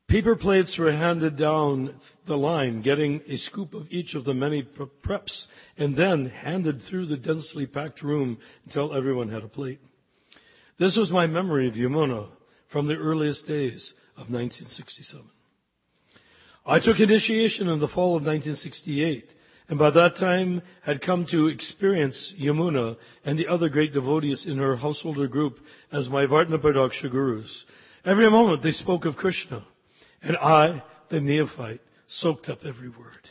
Paper plates were handed down the line, getting a scoop of each of the many preps, and then handed through the densely packed room until everyone had a plate. This was my memory of Yamuna from the earliest days of 1967. I took initiation in the fall of 1968, and by that time had come to experience Yamuna and the other great devotees in her householder group as my Vartanapadaksh gurus. Every moment they spoke of Krishna, and I, the neophyte, soaked up every word.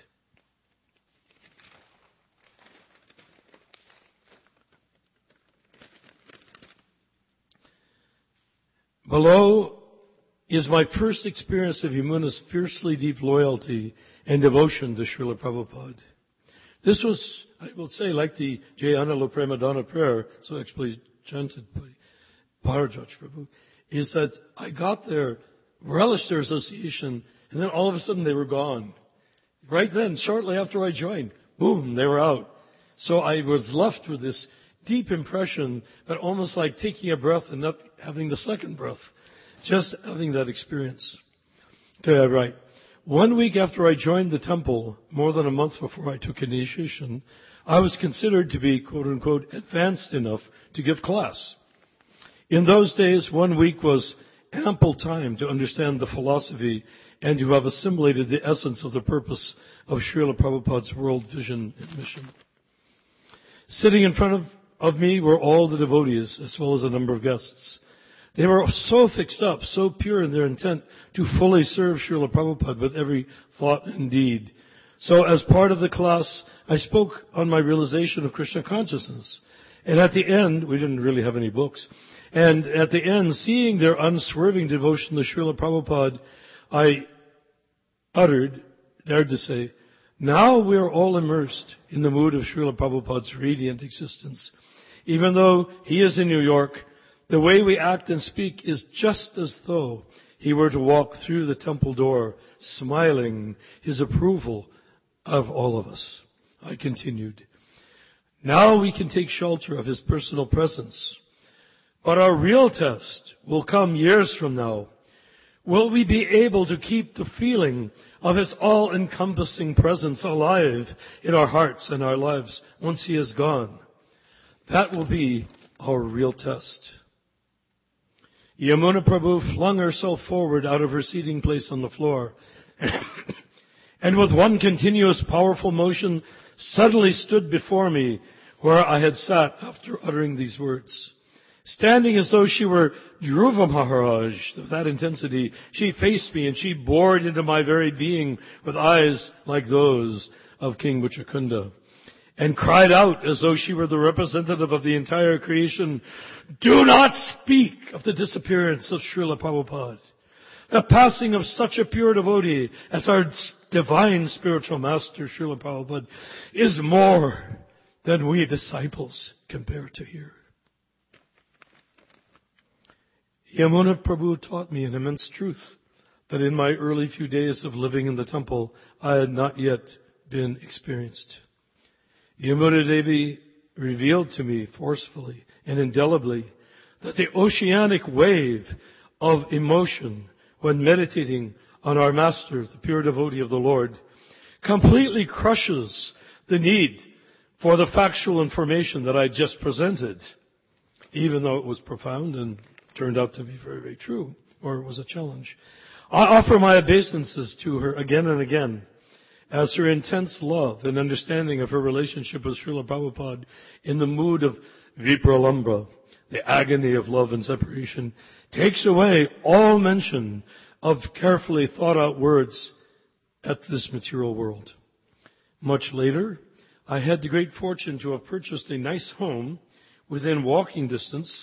Below is my first experience of Yamuna's fiercely deep loyalty and devotion to Srila Prabhupada. This was, I will say, like the Jayana Premadana prayer, so actually chanted by Bharajaj Prabhu, is that I got there, relished their association, and then all of a sudden they were gone. Right then, shortly after I joined, boom, they were out. So I was left with this deep impression, but almost like taking a breath and not having the second breath. Just having that experience. Okay, right. 1 week after I joined the temple, more than a month before I took initiation, I was considered to be, quote unquote, advanced enough to give class. In those days, 1 week was ample time to understand the philosophy and to have assimilated the essence of the purpose of Srila Prabhupada's world vision and mission. Sitting in front of me were all the devotees, as well as a number of guests. They were so fixed up, so pure in their intent to fully serve Srila Prabhupada with every thought and deed. So as part of the class, I spoke on my realization of Krishna consciousness. And at the end, we didn't really have any books, and at the end, seeing their unswerving devotion to Srila Prabhupada, I dared to say, now we are all immersed in the mood of Srila Prabhupada's radiant existence. Even though he is in New York, the way we act and speak is just as though he were to walk through the temple door, smiling his approval of all of us. I continued. Now we can take shelter of his personal presence. But our real test will come years from now. Will we be able to keep the feeling of his all-encompassing presence alive in our hearts and our lives once he is gone? That will be our real test. Yamuna Prabhu flung herself forward out of her seating place on the floor and with one continuous powerful motion suddenly stood before me where I had sat after uttering these words. Standing as though she were Dhruva Maharaj, with that intensity, she faced me and she bored into my very being with eyes like those of King Muchukunda, and cried out as though she were the representative of the entire creation, do not speak of the disappearance of Srila Prabhupada. The passing of such a pure devotee as our divine spiritual master, Srila Prabhupada, is more than we disciples can bear to hear. Yamuna Prabhu taught me an immense truth that in my early few days of living in the temple, I had not yet been experienced. Yamuna Devi revealed to me forcefully and indelibly that the oceanic wave of emotion when meditating on our Master, the pure devotee of the Lord, completely crushes the need for the factual information that I just presented, even though it was profound and turned out to be very, very true, or it was a challenge. I offer my obeisances to her again and again, as her intense love and understanding of her relationship with Srila Prabhupada in the mood of vipralambha, the agony of love and separation, takes away all mention of carefully thought out words at this material world. Much later, I had the great fortune to have purchased a nice home within walking distance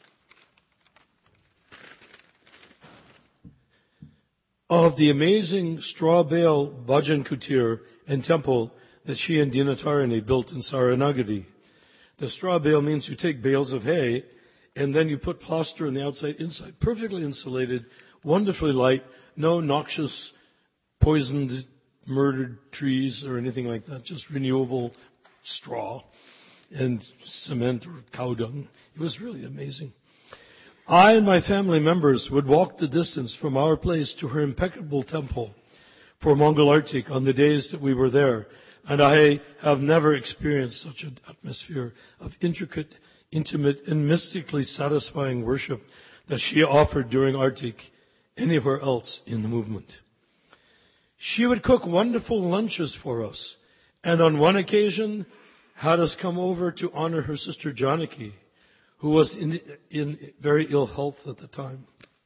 of the amazing straw bale bhajan kutir and temple that she and Dinatarani built in Saranagadi. The straw bale means you take bales of hay and then you put plaster on the outside, inside, perfectly insulated, wonderfully light, no noxious, poisoned, murdered trees or anything like that, just renewable straw and cement or cow dung. It was really amazing. I and my family members would walk the distance from our place to her impeccable temple for Mongol Arctic on the days that we were there, and I have never experienced such an atmosphere of intricate, intimate, and mystically satisfying worship that she offered during Arctic anywhere else in the movement. She would cook wonderful lunches for us, and on one occasion had us come over to honor her sister Janaki, who was in very ill health at the time.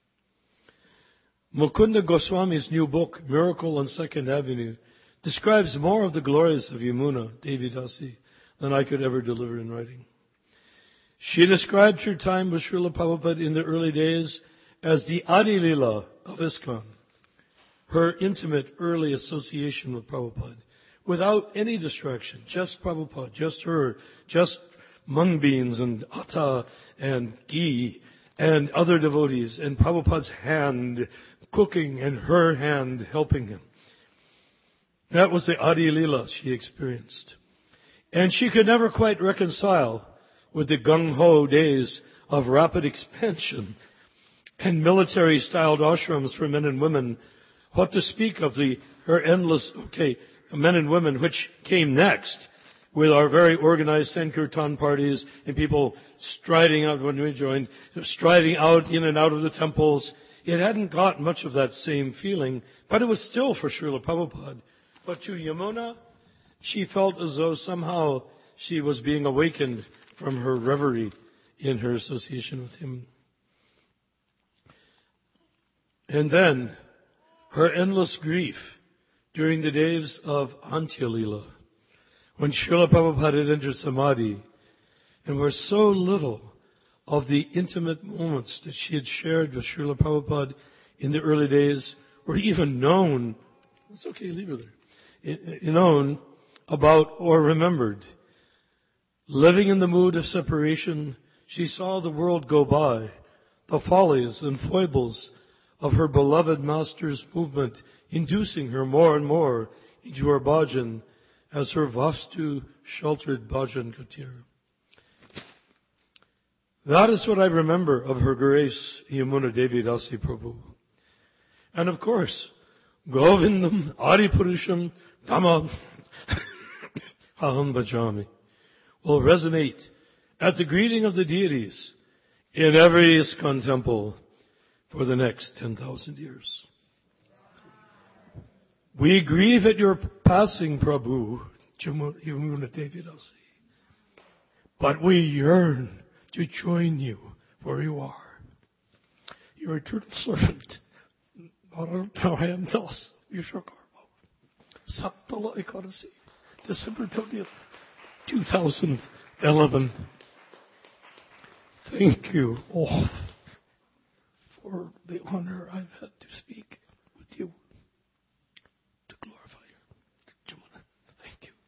Mukunda Goswami's new book, Miracle on Second Avenue, describes more of the glories of Yamuna Devi Dasi than I could ever deliver in writing. She described her time with Srila Prabhupada in the early days as the Adi Lila of ISKCON, her intimate early association with Prabhupada, without any distraction, just Prabhupada, just her, just mung beans and atta and ghee and other devotees, and Prabhupada's hand cooking and her hand helping him. That was the Adi Lila she experienced. And she could never quite reconcile with the gung-ho days of rapid expansion and military-styled ashrams for men and women. What to speak of her endless, men and women, which came next with our very organized Sankirtan parties and people striding out when we joined, striding out in and out of the temples. It hadn't got much of that same feeling, but it was still for Srila Prabhupada. But to Yamuna, she felt as though somehow she was being awakened from her reverie in her association with him. And then her endless grief during the days of Antya Lila, when Srila Prabhupada had entered Samadhi, and where so little of the intimate moments that she had shared with Srila Prabhupada in the early days were even known. It's okay, leave her there. Known about or remembered. Living in the mood of separation, she saw the world go by, the follies and foibles of her beloved master's movement, inducing her more and more into her bhajan as her vastu sheltered bhajan kutir. That is what I remember of Her Grace Yamuna Devi Dasi Prabhu. And of course, Govindam Adipurusham Tamam Aham Bhajami will resonate at the greeting of the deities in every ISKCON temple for the next 10,000 years. We grieve at your passing, Prabhu, Yamuna Devi Dasi, but we yearn to join you where you are. Your eternal servant, Narayan Das, Vishwakarma, Saptala Ekadasi, December 20th, 2011. Thank you all for the honor I've had to speak with you to glorify you. Jamuna, thank you.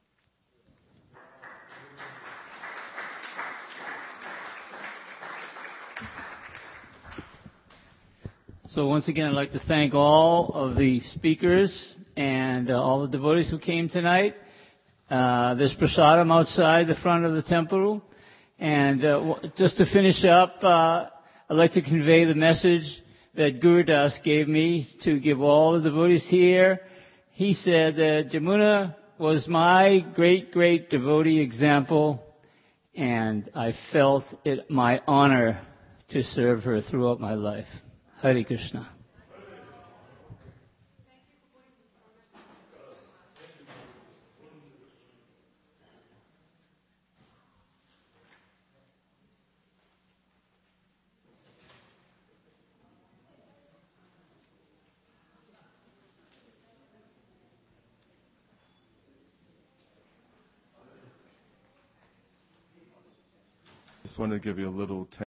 So once again, I'd like to thank all of the speakers and all the devotees who came tonight. There's prasadam outside the front of the temple. And just to finish up, I'd like to convey the message that Guru Das gave me to give all the devotees here. He said that Jamuna was my great, great devotee example, and I felt it my honor to serve her throughout my life. Hare Krishna. Just want to give you a little